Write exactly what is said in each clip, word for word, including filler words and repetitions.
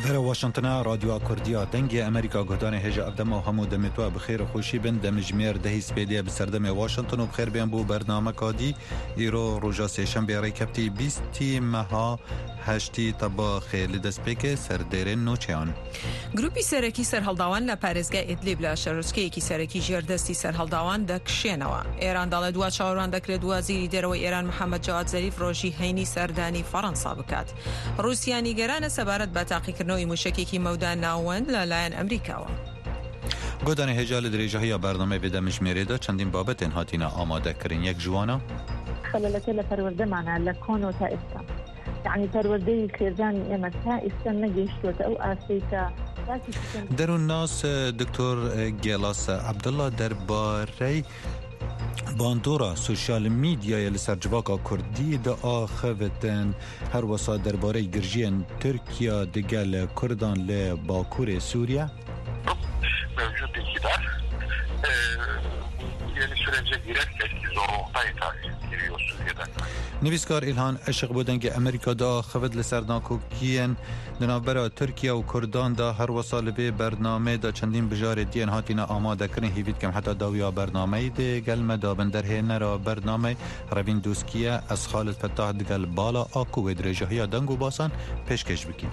در واشنطن رادیو کوردیا دنگ امریکا گودان هجا افدم و همو دمتوا بخیر خوشی بن دمجمیر دهی سپیدی بسردم واشنطن و بخیر بیان بو برنامه کادی ایرو روژا سیشن بیاری کپتی بیستی مها هشتی طبا خیلی دست پیک سردیرین نوچیان گروپی سرکی سرهالداوان لپارزگاه ادلیب لشروسکی کی سرکی جردستی سرهالداوان دکشینوا ایران دال دوا چهاران دکر دوا زیری درو ایران محمد جواد ظریف روشی هینی سردانی فرانسا بکات روسیا نیگران سبارت با تحقیق نوعی مشککی مودان ناوند للاین امریکا گودان هجال درجه برنامه به دمجمیری دا چندین بابت هاتینا آماده کرین یک جوانا خلالت لپرورده معنا لکونو تا اسم يعني پرورده خیزان امتا اسم نگیشتوت او آسیتا در الناس دکتر گلاس عبدالله درباره باندورا سوشال میدیا لسر جواکا کردی دا آخوتن هر وسا درباره گرجین ترکیا دگل کردان لباکور سوریا موجود iktidar yeni sürece girersek zorunluluğuna itaat giriyor Suriye'den. نویسکار ایلهان عشق بودن که امریکا دا خود لسردناکو کین دنابرا ترکیه و کردان دا هر وصال به برنامه دا چندین بجار دین هاتینا آماده کرن هیوید کم حتی داویا برنامه ده گل دا بندر هنرا برنامه روین دوسکیه از خالد فتاح دگل بالا آکو و درجه های دنگو باسان پیشکش بکیم.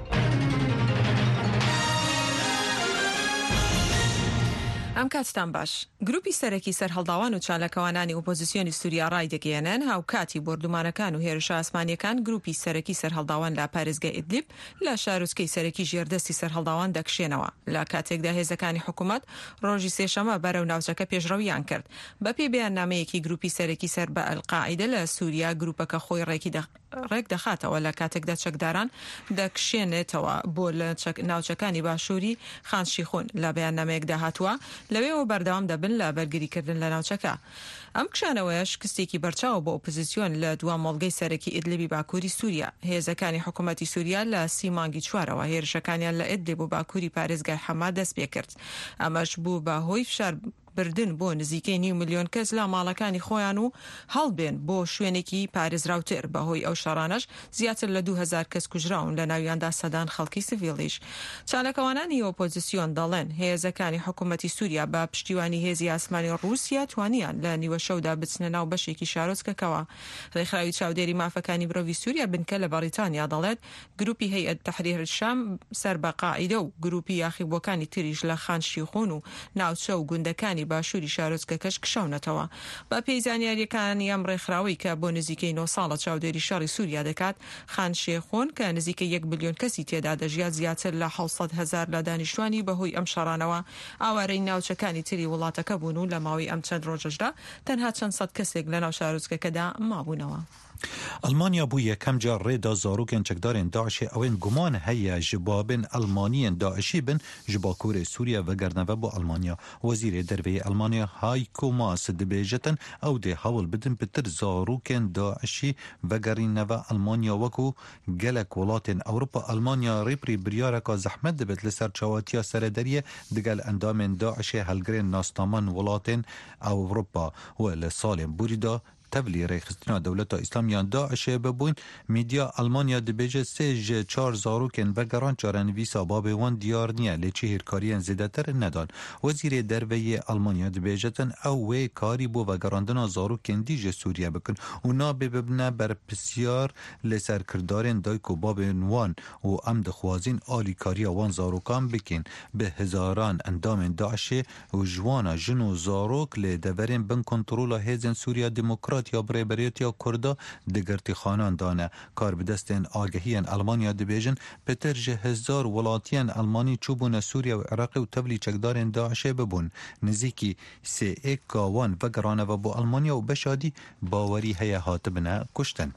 ام کاتستان باش گروپی سرکی سرهالداوان و چالکوانانی اپوزیسیونی سوریا رای دگیانن هاو کاتی بردومانکان و هێرشە ئاسمانیەکان گروپی سەرەکی سەرهەڵداوان لە پارێزگای ئیدلیب لە شارۆچکەی سەرەکی ژێردەستی سەرهەڵداوان دەکشێنەوە لە کاتێکدا هێزەکانی حکوومەت ڕۆژی سێشەمە بەرەو ناوچەکە پێشڕەویان کرد بە پێی بەیاننامەیەکی گروپی سەرەکی سەر بە ئەلقاعیدە لە سووریا گروپەکە خۆی ڕێکی ڕێک دەخاتەوە لە کاتێکدا چەکداران دەکشێنێتەوە بۆ لە ناوچەکانی باشووری خانشیخون لە بەیاننامەیەکدا هاتووە لەوێەوە بەردەوام دەبن لە بەرگریکردن لە ناوچەکە ئەم کشانەوەیش کستێکی بەرچاو بۆ ئۆپۆزیسیۆن لە دوا مۆڵگەی سەرەکی ئیدلیبی باکووری سووریا هێزەکانی حکوومەتی سووریا لە سی مانگی چوارەوە هێرشەکانیان لە ئیدلیب و باکووری پارێزگای حەما دەست پێ کرد ئەمەش بوو بە هۆی فشار بردن بۆ نزیکەی نیو میلیۆن کەس لە ماڵەکانی خۆیان و هەڵبێن بۆ شوێنێکی پارێزراوتر بەهۆی ئەو شەڕانەش زیاتر لە دوو هەزار کەس کوژراون لە ناویاندا سەدان خەڵکی سڤیلیش چالەکەوانانی ئۆپۆزیسیۆن دەڵێن هێزەکانی حکوومەتی سووریا بە پشتیوانی هێزی ئاسمانی ڕووسیا توانیان لە نیوە شەودا بچنە ناو بەشێکی شارۆچکەکەوە ڕێکخراوی چاودێری مافەکانی مرۆڤی سووریا بنکە لە بەریتانیا دەڵێت گروپی هەیئەت تەحریر الشام سەر بە قاعیدە و گروپی یاخیبووەکانی تریش لە خانشیخون و ناوچە و گوندەکانی باشووری شارۆچکەکەش کشەونەتەوە بە پێی زانیاریەکانی ئەم ڕێکخراوی کە بۆ نزیکەی نۆ ساڵە چاودێری شەڕی سووریا دەکات خانشێخۆن کە نزیکەی یەک بلیۆن کەسی تێدا دەژیات زیاتر لە حەوت هەزار لە دانیشتوانی بەهۆی ئەم شەڕانەوە ئاوارەی ناوچەکانی تری وڵاتەکە بوون و لە ماوەی ئەم چەند ڕۆژەشدا تەنها چەند سەد کەسێک لە ناو شارۆچکەکەدا مابوونەوە. ئەلمانیا بوو یەکەم جار ڕێدا زاروکên çekdarên Daişê ew ên guman heye ji babên Almaniyên Daişî bin ji bakurê Sûriya vegerneve bo Almanya. Wezîrê derveyê Almanya Heiko Maas dibêjetin ew dê hewl bidin pitir zarokên Daişî vegerîneve Almanya wekû gelek welatên Ewropa. Almanya rêpirî biryareka zehmet dibet li ser çawatiya serederiyê digel endamên Daişê helgirên nastaman welatên Ewropa we li salên borî da تبلی ریخستنا دولت اسلامیان داعش ببوین میدیا آلمانیا دبیجه سه ج چهار زاروکن و گران چارن ویسا باب وان دیار نیه لیچه هیرکاریان زیدتر ندان. وزیر دروی آلمانیا دبیجتن او وی کاری بو و گراندنا زاروکن دیج سوریه بکن و نابه ببنه بر پسیار لسر کردارن دایکو باب وان و ام دخوازین آلی کاری وان زاروکان بکن به هزاران اندام داعش و جوانا جنو زاروک لدورین بن کنترول هیزن سوریا دموکرات یا برابریت یا کردا دگرتی خانان دانه کار بدستن آگهیان آلمانیا دبیجن پتر جه هزار ولاتیان آلمانی چوبون سوریا و عراق و تبلی چکدارن داعش ببون نزیکی سی ایک گاوان و گرانه و با آلمانیا و بشادی باوری هیا هاتبنه کشتن.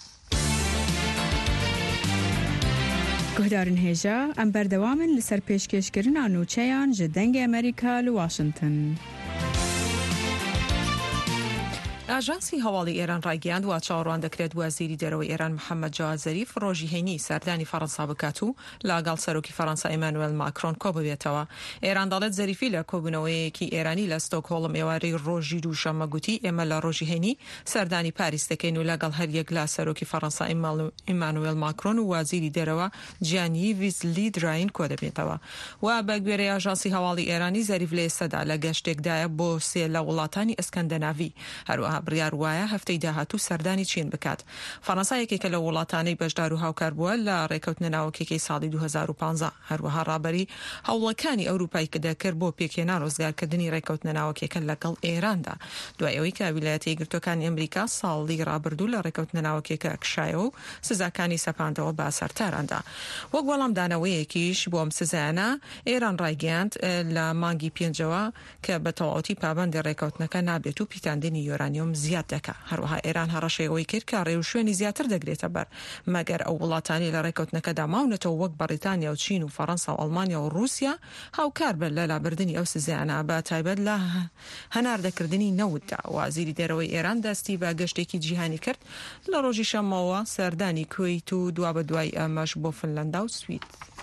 گهدارن هجا ام بردوامن لسر پیشکشکرین آنوچیان جدنگ امریکا لواشنطن. ئاژانسی هەواڵی ئێران ڕایگەیاند وا چاوەڕوان دەکرێت وەزیری دەرەوەی ئێران محەممەد جاواد زەریف ڕۆژی هەینی سەردانی فەڕەنسا بکات و لەگەڵ سەرۆکی فەڕەنسا ئیمانوێل ماکرۆن کۆ ببێتەوە. ئێران دەڵێت زەریفی لە کۆبوونەوەیەکی ئێرانی لە ستۆکهۆڵم ئێوارەی ڕۆژی دووشەممە گوتی ئێمە لە ڕۆژی هەینی سەردانی پاریس دەکەین و لەگەڵ هەریەک لا سەرۆکی فەڕەنسا ئیمانوێل ماکرۆن و وەزیری دەرەوە جیانی ویزلی دراین کۆ دەبێتەوە. و بە گوێرەی ئاژانسی هەواڵی ئێرانی زەریف لە ئێستادا لە گەشتێکدایە بۆ سێ لە وڵاتانی ئەسکەندەناڤی. هەروەها بڕیار وایە هەفتەی داهاتوو سەردانی چین بکات. فەڕەنسا یەکێکە لە وڵاتانەی بەشدار و هاوکار بووە لە ڕێکەوتنە ناوەکیەکەی ساڵی دوو هەزار و پانزە. هەروەها ڕابەری هەوڵەکانی ئەوروپای کە دەکرد بۆ پێکهێنان ڕزگارکردنی ڕێکەوتنە ناوەکیەکە لەگەڵ ئێراندا دوای ئەوەی کە ویلایەتە یەکگرتووەکانی ئەمریکا ساڵی ڕابردوو لە ڕێکەوتنە ناوەکیەکە کشایەوە و سزاکانی سەپاندەوە بە سەرتاراندا. وەک وەڵامدانەوەیەکیش بۆ ئەم سزایانە ئێران ڕایگەیاند لە مانگی پێنجەوە کە بە تەواوەتی پابەندی ڕێکەوتنەکە نابێت و پیتاندنی یۆرانیۆم زیاد دەکات. هەروەها ئێران هەڕەشەیەوەی کرد کە ڕێو شوێنی زیاتر دەگرێتە بەر مەگەر ئەو وڵاتانی لە ڕێکەوتنەکەدا ماونەتەوە وەک بەریتانیا و چین و فەڕەنسا و ئەڵمانیا و رووسیا هاوکار بن لە لابردنی ئەو سزایانە بە تایبەت لە هەناردەکردنی نەوتدا. وەزیری دەرەوەی ئێران دەستی بە گەشتێکی جیهانی کرد لە ڕۆژی شەمەوە سەردانی کوێیت و دوا بە دوای ئەمەش بۆ فنلەندا و سوید.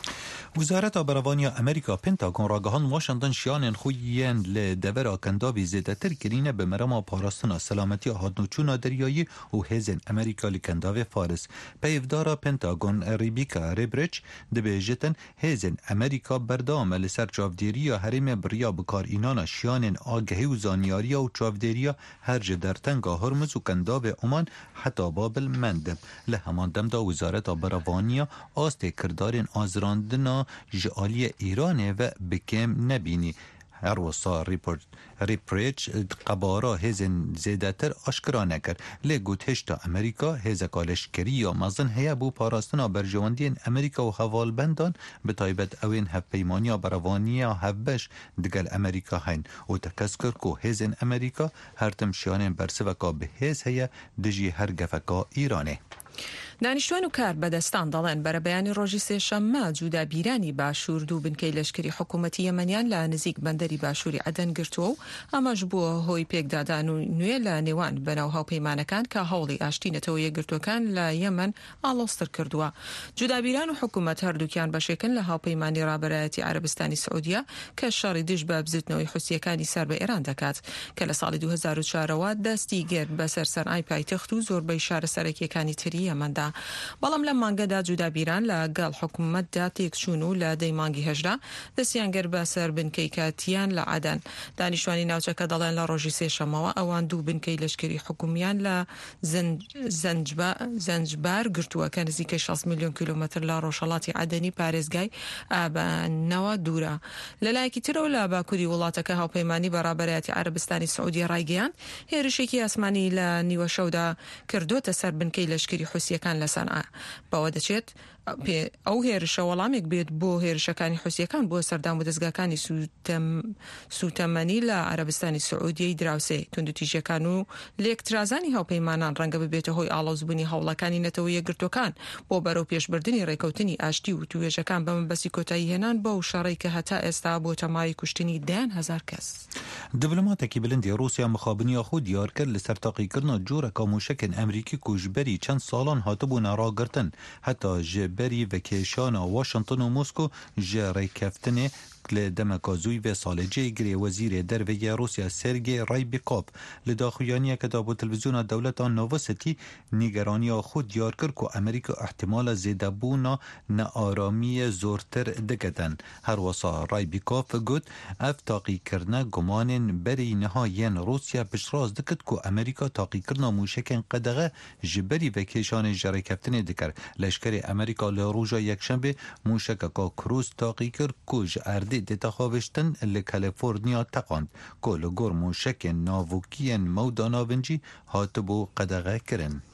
وزارت برەوانی ئەمریکا پێنتاگۆن ڕاگەهاند واشنگتن شیانên خویên li devera kendavî zêdetir kirîne bi merema parastina selametiya hatnûçûna deryayî û hêzên Amerîka li kendavê Faris. Peyvdara Pentagon Rebecca Rebrich dibêjitin hêzên Amerîka berdewam e li ser çavdêriya herêmê biriya bikarînana şiyanên agehî û zanyariya û çavdêriya her ji dertenga Hormuz û kendavê Oman heta Babil mendin. Li heman demda Wizareta Birevaniya astê kirdarên azirandina ji aliyê Îranê ve bikêm nebînî. Her wisa Rebrich qebara hêzên zêdetir aşkira nekir. Lê gothêşta Amerîka hêzeka leşkeriya mezin heye bû parastina berjewendiyên Amerîka û hevalbendan bi taybet ewên hevpeymaniya berevaniya hevbeş digel Amerîka heyn û te kes kir ku hêzên Amerîka her tim şiyanên bersiveka bi hêz heye dijî her gefeka Îranê. دانیشتوان و کار بەدەستان دەڵێن بەرەبەیانی ڕۆژی سێشەممە جوودابیرانی باشوور دوو بنکەی لەشکری حکوومەتی یەمەنیان لە نزیک بەندەری باشووری عەدەن گرتووە و ئەمەش بووە هۆی پێکدادان و نوێ لە نێوان بەناو هاوپەیمانەکان کە هەوڵی ئاشتینەتەوە یەکگرتوەکان لە یەمەن ئاڵۆستر کردووە. جوودابیران و حکوومەت هەردووکیان بەشێکن لە هاوپەیمانی ڕابەرایەتی عەرەبستانی سعودیە کە شەڕی دژ بە بزوتنەوەی حوسیەکانی سەر بە ئێران دەکات کە لە ساڵی دوو هەزار و چوارەوە دەستی گرت بەسەر سەرئای پایتەخت و زۆربەی شارە سەرەکیەکانی تری یەمەندا. بەڵام لە مانگەدا جوودابیران لەگەڵ حکوومەتدا تێکچوون و لە دەی مانگی هەژدا دەستیان گەر بەسەر بنکەی کاتیان لە عەدەن. دانیشتوانی ناوچەکە دەڵێن لە ڕۆژی سێشەمەوە ئەوان دوو بنکەی لەشکری حکومیان لە زەنجبار گرتووە کە نزیکەی شەش میلیۆن کیلۆمەتر لە ڕۆژهەڵاتی عەدەنی پارێزگای ئابانەوە دوورە. لەلایەکی ترەوە لە باکووری وڵاتەکە هاوپەیمانی بەڕابەرایەتی عەرەبستانی سعودی ڕایگەیاند هێرشێکی ئاسمانی لە نیوە شەودا کردوتە سەر بنکەی لەشکری حوسیەکان لە سەنعا. بەوە دەچێت ئەو هێرشە وەڵامێک بێت بۆ هێرشەکانی حوسیەکان بۆ سەردان و دەستگاکانی سوتەمەنی لە عەرەبستانی سعودیەی دراوسێ. توندوتیژەکان و لێکترازانی هاوپەیمانان ڕەنگە ببێتە هۆی ئاڵۆزبوونی هەوڵەکانی نەتەوە یەکگرتوەکان بۆ بەرەو پێشبردننی ڕێکەوتنی ئاشتی و توێژەکان بە مەبەستی کۆتایی هێنان بۆ شەڕێک کە هەتا ئێستا بۆ تەمای کوشتنی دەیان هەزار کەس. دیبلۆماتێکی بلندی رووسیا مخابنیە خۆ دیار کرد لەسەر تاقیکردنا جۆرەکە موشکên ئەمریکی کوژبەری چەند ساڵان هاتبوونە ڕاگرتن هەتا ji berî vekêşana Washington û Moskow ji rêkeftinê li demeka zûy vê salê cêgirê wezîrê derveyê Rusya Sergey Raybikov li daxuyaniyeke da bo televizyona dewleta Novosti nîgeraniya xwe diyar kir ku Amerîka ihtimala zêdebûna nearamiyê zortir diketin. Her wisa Raybikov got ev taqîkirina gumanên berî niha yên Rusya piştrast dikit ku Amerîka taqîkirina mûşekên qedexe ji berî vekêşanê ji rêkeftinê dikir. Leşkerê Amerîka li roja yekşembe mûşekeka Krûz taqî kir ku ji erdê dêtexaviştin li Kaliforniya teqand ku li gor mûşekên navokiyên mewda navincî hatibû qedexe kirin.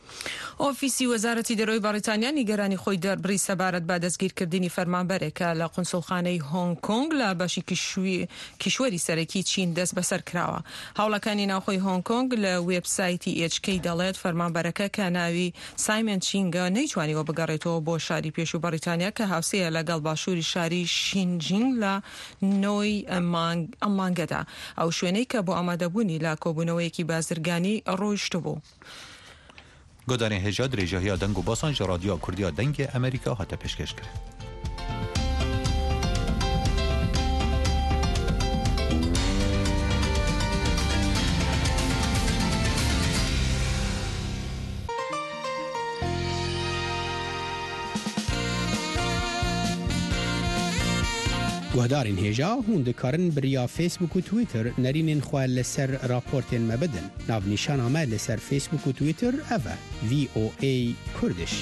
ئۆفیسی وەزارەتی دەرەوەی بەریتانیا نیگەرانی خۆی دەربڕی سەبارەت بە دەستگیرکردنی فەرمانبەرێکە لە قونسڵخانەی هۆنگ کۆنگ لە باشی کیشوەری سەرەکی چین دەست بەسەر کراوە. هاوڵەکانی ناوخۆی هۆنگ کۆنگ لە وێبسایتی ئێچ کێی دەڵێت فەرمانبەرەکە کە ناوی سایمن چینگە نەیتوانیوە بگەڕێتەوە بۆ شاری پێشوو بەریتانیا کە هاوسەیە لەگەڵ باشووری شاری شینجینگ لە نۆی ئەم مانگەدا، ئەو شوێنەی کە بۆ ئامادەبوونی لا کۆبوونەوەیەکی بازرگانی ڕۆیشت بوو. گۆدارین هێژا درێژەهەیە دەنگ و باسان ژە رادیۆ کوردیا دەنگی ئەمریکا هاتە پێشکەش کرد. گوهدارین هێژا هون دikarin biriya Facebook و Twitter nərînên xwe li ser raportên me bidin. Navnîşana me li ser Facebook û Twitter ev e V O A Kurdiş.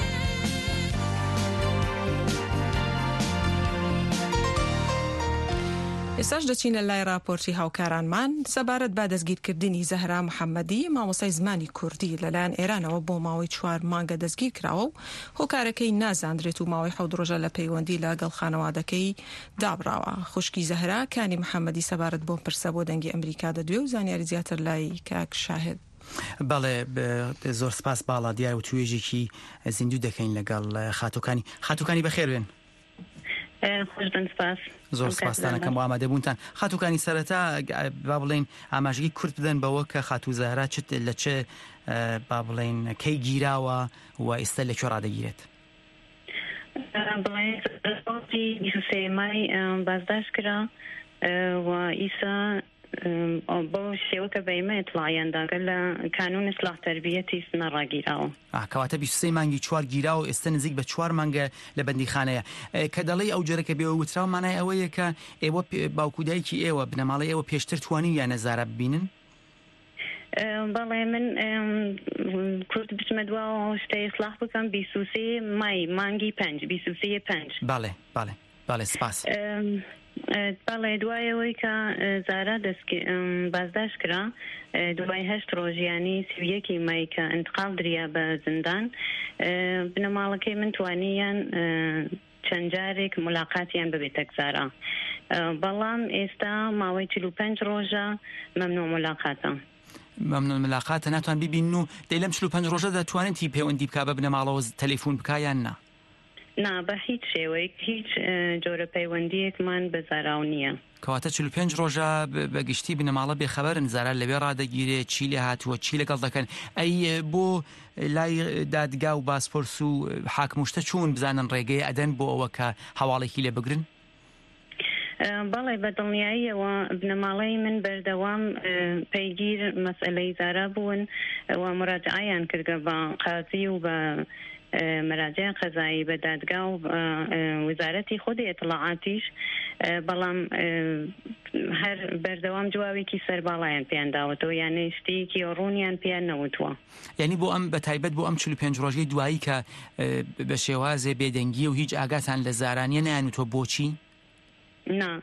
ئێساش دەچینە لای راپۆرتی هاوکارانمان سەبارەت بە دەستگیرکردنی زەهرا محەممەدی مامۆسای زمانی کوردی لەلایەن ئێرانەوە بۆ ماوەی چوار مانگە دەستگیر کراوە و هۆکارەکەی نازاندرێت و ماوەی حەوت ڕۆژە لە پەیوەندی لەگەڵ خانەوادەکەی دابراوە. خوشکی زەهرا کانی محەممەدی سەبارەت بۆ پرسە بۆ دەنگی ئەمریکا دەدوێ و زانیاری زیاتر لای کاک شاهد. بەڵێ زۆر سپاس باڵا دیار و توێژێکی زیندوو دەکەین لەگەڵ خاتوکانی خاتوکانی بەخێر بێن. زۆر سپاسدانەکەم بۆ ئامادەبوونتان. خاتوکانی سەرەتا با بڵێن ئاماژەی کورت بدەن بەوە کە خاتوو زەهرا چت لە چه با بڵێن کەی گیراوە و ئێستا لەکوێ ڕادەگیرێت. بڵێ بیست مای بازداشت کرا و ئیسا بۆ شێوەکە بەیمە ئێتڵایەنداگە لە کانون ئیسلاح تەربیەتی سنە ڕاگیراوە. کەواتە بیست و سێ مانگی چوار گیراوە ئێستا نزیک بە چوار مانگە لە بەندیخانەیە. کە دەڵێی ئەو جۆرەکە بێەوە وتراوە مانای ئەوەیە کە ئێوە باوکودایکی ئێوە بنەماڵی ئێوە پێشتر توانی یان نەزارە ببینن؟ بەڵێ من کورت بچمە دواوە شتەی ئیسلاح بکەم بیست و سێ مای مانگی پەنج بیست و سێ پەنج. بەڵێ بەڵێ بەڵێ سپاس. بەڵێ دوایەوەی کە زارا بازداشت کرا دوای هەشت ڕۆژیانی سویەکی مای کە انتقال دریا بە زندان بنەماڵەکەی من توانیان چەند جارێک ملاقاتیان ببێتە زارا، بەڵام ئێستا ماوەی چل و پێنج ڕۆژە مەمنوع ملاقاتە. مەمنوع ملاقاتە ناتوان ببین و دەی لەم چل و پێنج ڕۆژەدا دەتوانێتی پەیوەندی بکا بە بنەماڵەوە تەلەفۆن بکا یان نا؟ نا بە هیچ شێوەیەک هیچ جۆرە پەیوەندیەکمان بەزاراو نییە. کەواتە چل و پێنج ڕۆژە بەگشتی بنەماڵە بێخەبەرن زارا لەوێ ڕادەگیرێت چی لێ هاتووە چی لەگەڵ دەکەن. ئەی بۆ لای دادگا و باسپۆرس و حاکموشتە چوون بزانن ڕێگەی ئەدەن بۆ ئەوە کە هەواڵێکی لێ بگرن؟ بەڵێ بەدڵنیاییەوە بنەماڵەی من بەردەوام پەیگیر مەسئلەی زارا بوون و مراجعەیان کردگە بە قازی و بە مراجع قەزایی بە دادگا و وزارەتی خودی ئێتڵاعاتیش، بەڵام هەر بەردەوام جوابێکی سەرباڵایان پێیان داوەتەوە یانە شتێکی ڕوونیان پێیان نەوتووە. یعنی بۆ ئەم بە تایبەت بۆ ئەم چل و پێنج ڕۆژەی دوایی کە بە شێوازێ بێدەنگی و هیچ ئاگاتان لە زارانیە نەیانوتۆ بۆچی؟ نا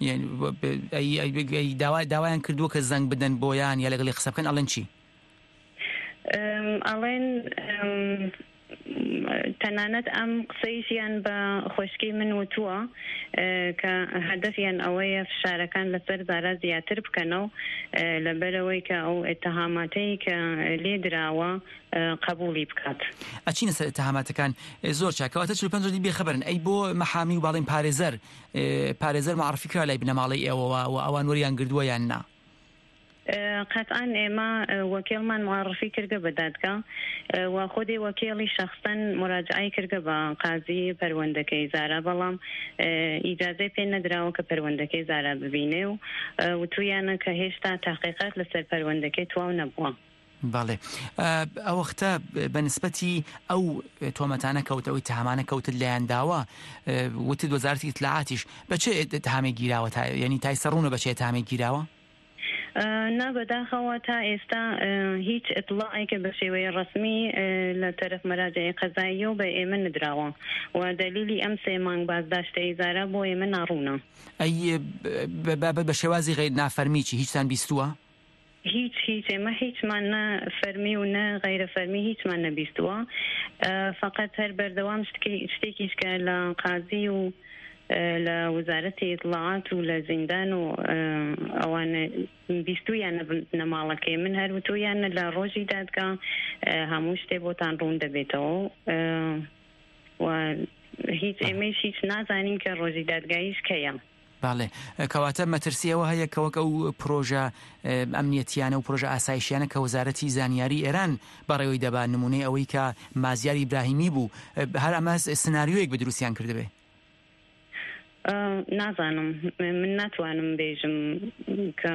داوایان کردووە کە زەنگ بدەن بۆیان یا لەگەڵی قسە بکەن ئەڵێن چی؟ ئەڵێن تەنانەت ئەم قسەیشیان بە خۆشکی من وتووە کە هەدەفیان ئەوەیە فشارەکان لەسەر زارا زیاتر بکەنەوە لەبەرەوەی کە ئەو ئێتهاماتەی کە لێ دراوە قبولی بکات. ئەچینە سەر ئێتهاماتەکان زۆر چاکەواتە چل و پێنج ڕۆژی بێخەبەرن. ئەی بۆ مەحامی و باڵێن پارێزەر پارێزەر معرفی کرا لای بنەماڵەی ئێوەوە و ئەوان وەریان گردووە یان نا؟ قطعا ئێمە وەکیڵمان معرفی کردگە بە دادگا و خودی وەکیڵی شخصەن مراجعەی کردگە بە قازی پەروەندەکەی زارا، بەڵام ئیجازەی پێ نەدراوە کە پەروەندەکەی زارا ببینێ و وتویانە کە هێشتا تاقیقات لەسەر پەروەندەکەی تواو نەبووە. بەڵێ ئەو وەختە بەنسبەتی ئەو تۆمەتانە کەوتە ئەوی تەهامانە کەوتت لایەن داوە وتت وەزارەتی ئیتلاعاتیش بەچێ تەهامێک گیراوە یعنی تایسە ڕوونە بەچێ تەهامێک گیراوە؟ نا بەداخەوە تا ئێستا هیچ ئەطلاعێکە بە شێوەیە ڕسمی لە تەرەف مەراجعی قەزاییە و بە ئێمە نەدراوە و دەلیلی ئەم سێ مانگ بازداشتەی زارا بۆ ئێمە ناڕوونە. ئەی بە شێوازی غیر نافەرمیی هیچتان بیستووە؟ هیچ هیچ ئێمە هیچمان نە فەرمی و نە غەیرە فەرمی هیچمان نەبیستووە، فقط هەر بەردەوام شتێکیش کە لە قازی و لە وزارەتی ئیطلاعات و لە زیندان و ئەوانە بیستویانە نەماڵەکەی من هەروتویانە لە ڕۆژی دادگا هەموو شتێ بۆتان ڕوون دەبێتەوە و هیچ ئێمەش هیچ نازانین کە ڕۆژی دادگاییش کەیە. باڵێ کەواتە مەترسیەوە هەیە کەوەک ئەو پرۆژە ئەمنیەتیانە و پرۆژە ئاسایشیانە کە وەزارەتی زانیاری ئێران بەڕێوەی دەبا نمونەی ئەوەی کە مازیار ئیبراهیمی بوو هەر ئەمە سناریۆیەک بە دروستیان کردبێ. نازانم من ناتوانم بێژم کە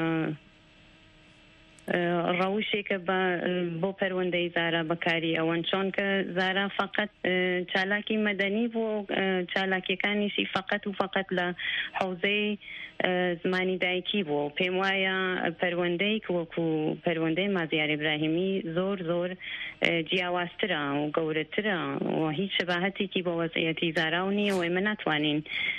ڕەوشێکە بۆ پەروەندەی زارا بەکاری ئەوەن چۆن کە زارا فقط چالاکی مەدەنی بۆ چالاکیەکانیشی فقط و فقط لە حوزەی زمانی دایکی بوو. پێم وایە پەروەندەی وەکو پەروەندەی مازیار ئیبراهیمی زۆر زۆر جیاوازترە و گەورەترە و هیچ شەباهەتێکی بۆ وەزعیەتی زارا و نییە و ئێمە ناتوانین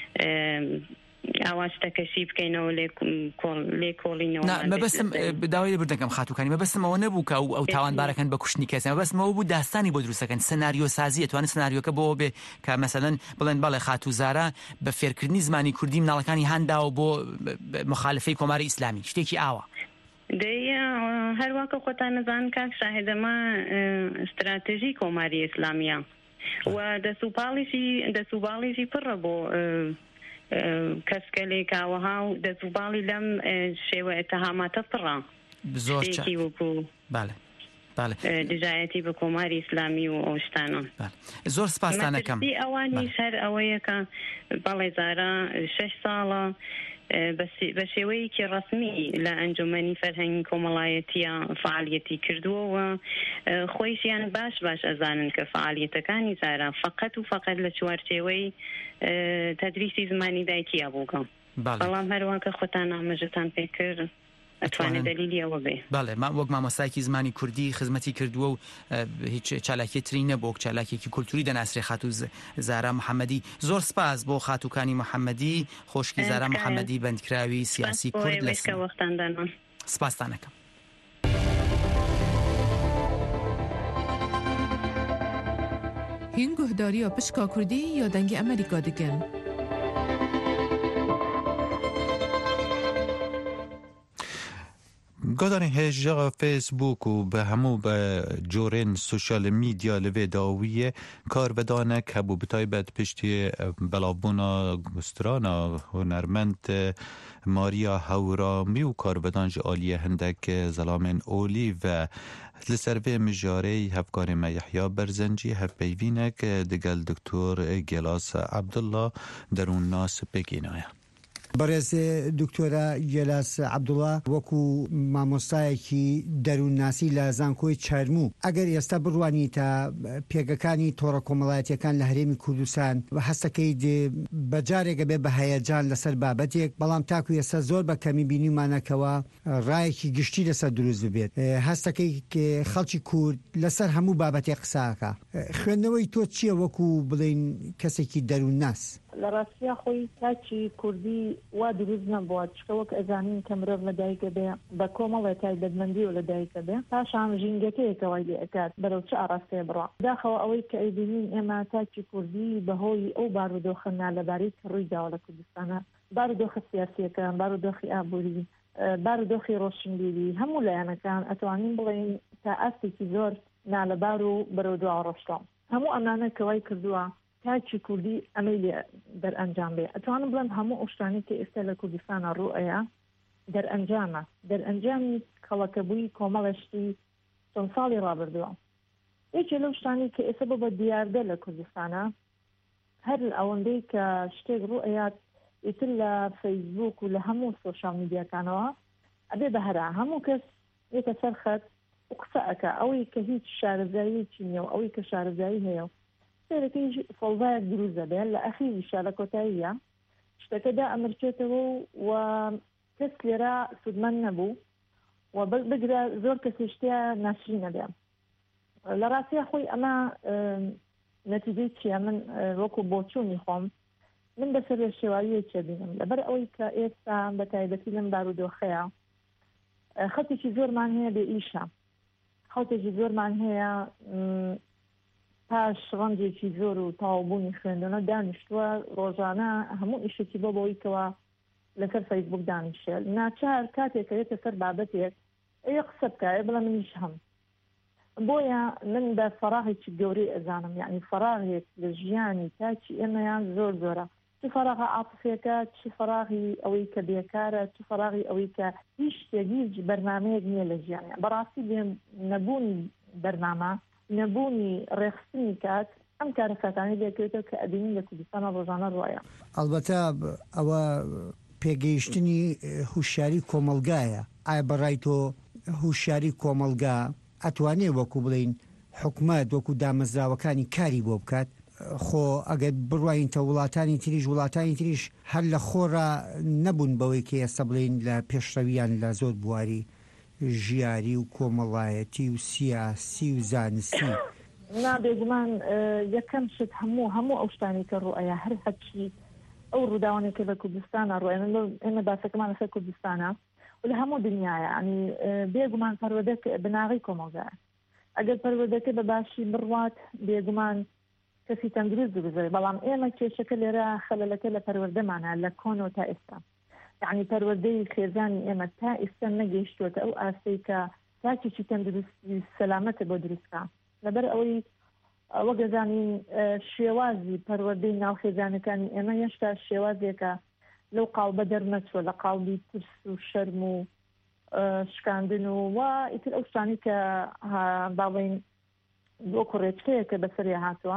ئاواشتەکەشی بکەینەوە لێ کۆڵینەوە. مەبەستم داوای بردەکەم خاتووکانی مەبەستمەوە نەبوو کە ئەو تاوانبارەکەن بە کوشتنی کەس مەبەستمەوە بوو داستانی بۆ دروستەکەن سناریۆ سازی توانێت سناریۆکە بۆ بێ کە مەسەلەن بڵێن بەڵێ خاتوو زارا بە فێرکردنی زمانی کوردی مناڵەکانی هەنداوە بۆ مخالفەی کۆماری ئیسلامی شتێکی ئاوە. دەی هەروەکە خۆتان نەزان کاک شاهێدەمە استراتێژی کۆماری ئیسلامیە و دەسوپاڵیشی دەسوباڵیشی پڕە بۆ کەسکەلێکاوەها و دەسوباڵی لەم شێوە ئەتەهاماتە پڕە زۆرکی وەکو دژایەتی بە کۆماری ئیسلامی و ئەو شتانە. زۆر سپاسانەکەم. ئەوانی هەر ئەوەیە کە بەڵێ زارا شەش ساڵە بە شێوەیەکی ڕسمی لە ئەنجومەنی فەرهەنگی کۆمەڵایەتیە فعالیەتی کردووە و خۆیشیان باش باش ئەزانن کە فعالیەتەکانی زارا فقط و فقط لە چوارچێوەی تەدریسی زمانی دایکیە بووکە. بەڵام هەروەکە خۆتان ئاماژەتان پێ کرد ئەتوانێت دەلیلی ئەوە بێ. بەڵێ وەک مامۆستایەکی زمانی کوردی خزمەتی کردووە و هیچ چالاکیەتری نەبوو چالاکێکی کولتوری دەناسرێ خاتوو زارا محەممەدی. زۆر سپاس بۆ خاتووکانی محەممەدی خۆشکی زارا محەممەدی بەندکراوی سیاسی کورد لە وەختاندان سپاسانەکەم. هین گوهداری و پشکا کوردی یا دنگ ئەمریکا دەکەن. گادانی هێژا فیسبوک و بە هەموو بە جۆرێن سوشال میدیا لەوێ داویە کاربەدانێک هەبوو بتایبەت پشتی بەلابوونا گوسترانا هونەرمەند ماریا هەورامی و کاربەدانج ئالیە هەندێک زەلامێن ئۆلی و لەسەر vê mijarê hevkarê me Yehya Berzencî hevpeyvînek digel Doktor Gelas Abdullah derûn nas Pekînaya. بەڕێز دکتۆرە گێلاس عەبدوڵڵا وەکو مامۆستایەکی دەروونناسی لە زانکۆی چارموو ئەگەر ئێستا بڕوانی تا پێگەکانی تۆڕە کۆمەڵایەتیەکان لە هەرێمی کوردستان هەستەکەی بەجارێکە بێ بە هەیەجان لەسەر بابەتێک بەڵام تاکو ئێستا زۆر بە کەمی بینیمانەکەوە ڕایەکی گشتی لەسەر دروست ببێت هەستەکەی خەڵکی کورد لەسەر هەموو بابەتێک قساکە خوێندنەوەی تۆ چییە وەکو بڵین کەسێکی دەروونناس؟ لە ڕاستیا خۆی تاچی کوردی وا دروست نەبووە چکەوەک ئەزانین کە مرۆڤ لەدایکە بێ بە کۆمەڵێ تایبەتمەندی و لەدایکە بێ پاشان ژینگەکەیەکەوەی لێ ئەکات بەرەو چه ئاڕاستەیە بڕە داخەوە ئەوەی کە ئەیبینین ئێمە تاچی کوردی بەهۆی ئەو بارودۆخەنا لەبارەی کە ڕوویداوە لە کوردستانە بارودۆخە سیاسیەکان بارودۆخی ئابووری بارودۆخی ڕۆشنبیری هەموو لایەنەکان ئەتوانین بڵێن تا ئاستێکی زۆر نالەبار و بەرەو دوا ڕۆشتە هەموو ئەمانە کەوای کردووە تاچی کوردی ئەمەی لێ دەرئەنجام بێ ئەتوانم بڵێم هەموو ئەوشتانی کە ئێستا لە کوردستانە ڕوئەیە دەرئەنجامە دەرئەنجامی کەڵەکەبووی کۆمەڵەشتی چەند ساڵی ڕابردووە یەکێ لەو شتانی کە ئێستا بۆ بە دیاردە لە کوردستانە هەر ئەوەندەی کە شتێک ڕوئەیات ئیتر لە فەیسبوک و لە هەموو سۆشال میدیاکانەوە ئەبێ بەهرا هەموو کەس یەکە سەرخەت و قسە ئەکا ئەوەی کە هیچ شارەزاییەکی نییە و ئەوەی کە شارەزایی هەیە سێرەکەی فەڵڤایەک دروست دەبێت لە ئەخیریشە لە کۆتاییە شتەکەدا ئەمرچێتەوە و کەس لێرە سودمەند نەبوو و بگرە زۆر کەسی شتیا ناشری نەبێ لە ڕاستیە خۆی ئەمە نەتیجەی چییە من وەکو بۆچوونی خۆم من بەسەر شێواییەکێ بینم لەبەر ئەوەی کە ئێستا بە تایبەتی لەم بارودۆخەیە خەڵکێکی زۆرمان هەیە بێ ئیشە، خەڵکێکی زۆرمان هەیە پاش ڕەنجێکی زۆر و تاوبوونی خوێندنە دانیشتووە ڕۆژانە هەموو ئیشێکی بۆ بۆیکەوە لەسەر فەیسبوک دانیشێ، ناچار کاتێکەوێتە سەر بابەتێک ئەیە قسە بکایە بڵە منیش هەم. بۆیە من بە فەراغێکی گەورەی ئەزانم، یعنی فەراغێک لە ژیانی تاچی ئێمەیان زۆر زۆرە، چ فەراغە عاتفیەکە، چ فەراغی ئەوەی کە بێکارە، چ فەراغی ئەوەی کە هیچ شتێک بەرنامەیەک نییە لە ژیانە. بەڕاستی بێن نەبوونی بەرنامە، نەبوونی ڕێخستنی کات ئەم کارە کاتانی دەکرێتەوە کە ئەبینی لە کوردستانە ڕۆژانە ڕواایە. ئەلبەتە ئەوە پێگەیشتنی هوشیاری کۆمەلگایە. ئایا بەڕای تۆ هوشیاری کۆمەلگا ئەتوانێ وەکو بڵین حکومەت وەکو دامەزراوەکانی کاری بۆ بکات؟ خۆ ئەگەر بڕواینتە وڵاتانی تریش وڵاتانی تریش هەر لە خۆڕە نەبوون بەوەی کە ئێستا بڵین لە پێشڕەویان لە زۆر بواری ژیاری و کۆمەڵایەتی و سیاسی و زانستی. نابێگومان یەکەم شت هەموو هەموو ئەو شتانی کە ڕوئەیە هەر حەچی ئەو ڕووداوانێکە لە کوردستانە ڕوئێن ئێمە باسەکەمان لەسەر کوردستانە و لە هەموو دنیاە، ینی بێگومان پەروەردە بناغی کۆمەڵگایە. ئەگەر پەروەردەکە بە باشی بڕوات بێگومان کەسی تەندروست بگوزێ، بەڵام ئێمە کێشەکە لێرە خەلەلەکە لە پەروەردەمانە لە کۆنەوە تا ئێستا، یعنی پەروەردەی خێزانی ئێمە تا ئێستا نەگەیشتووەتە ئەو ئاستەی کە تاکێکی تەندروستی سەلامەتە بۆ دروستکە. لەبەر ئەوەی ئەوە گەزانین شێوازی پەروەردەی ناو خێزانەکانی ئێمە هێشتا شێوازێکە لەو قاڵبە دەرنەچوە، لە قاڵبی ترس و شەرم و شکاندن و وا ئیتر ئەو شتانی کە باڵێن بۆ کوڕێچکەیە کە بەسەری هاتووە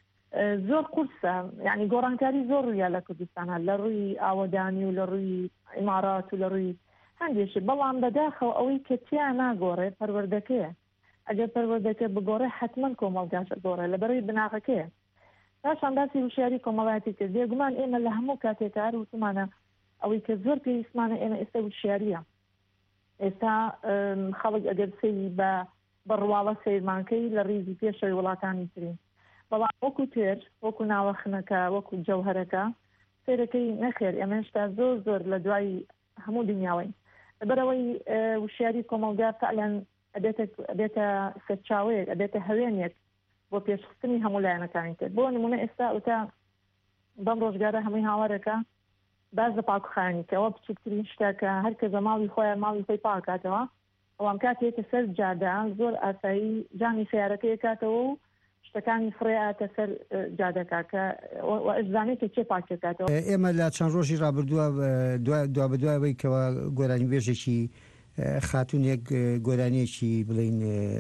زۆر قورسە، یعنی گۆڕانکاری زۆر ڕوویە لە کوردستانە لە ڕووی ئاوەدانی و لە ڕووی ئیمارات و لە ڕووی هەندێش، بەڵام بەداخەوە ئەوەی کە تیا ناگۆڕێ پەروەردەکەیە. ئەگەر پەروەردەکە بگۆڕێ حتمما کۆمەڵگاشە گۆڕێ لەبەرەوەی بناغەکەیە. پاشان باسی وشیاری کۆمەڵایەتی کرد. بێگومان ئێمە لە هەموو کاتێکە هەر وتمانە ئەوەی کە زۆر پێویستمانە ئێمە ئێستا وشیاریە. ئێستا خەڵک ئەگەر سەیری بە بڕواڵە سەیرمانکەی لە ڕیزی پێشەوەی وڵاتانی ترین، بەڵام وەکو تێر وەکو ناوەخنەکە وەکو جەوهەرەکە سیرەکەی نەخێر. ئێمە هێشتا زۆر زۆر لە دوای هەموو دنیاوین. لەبەرەوەی وشیاری کۆمەڵگا فعلەن ئەبێتە سەرچاوەیەک، ئەبێتە هەوێنێک بۆ پێشخستنی هەموو لایەنەکانی تر. بۆ نمونە ئێستا ئەوتا بەم ڕۆژگارە هەمووی هاوارەکە باز لە پاکخانی کە ئەوە بچووکترین شتەکە هەر کەسە ماڵی خۆیان ماڵی خۆی پاکاتەوە، ئەوام کاتێکە سەر جادە زۆر ئاسایی جانی سیارەکەی کاتەوە و شتەکانی فڕێاتە سەر جادەکە کە ئەزانێت کە چێ پاکێکاتەوە. ئێمە لە چەند ڕۆژی ڕابردووە دوا بەدوایەوەی کەەوە گۆرانی وێژێکی خاتونێک گۆرانێکی بڵین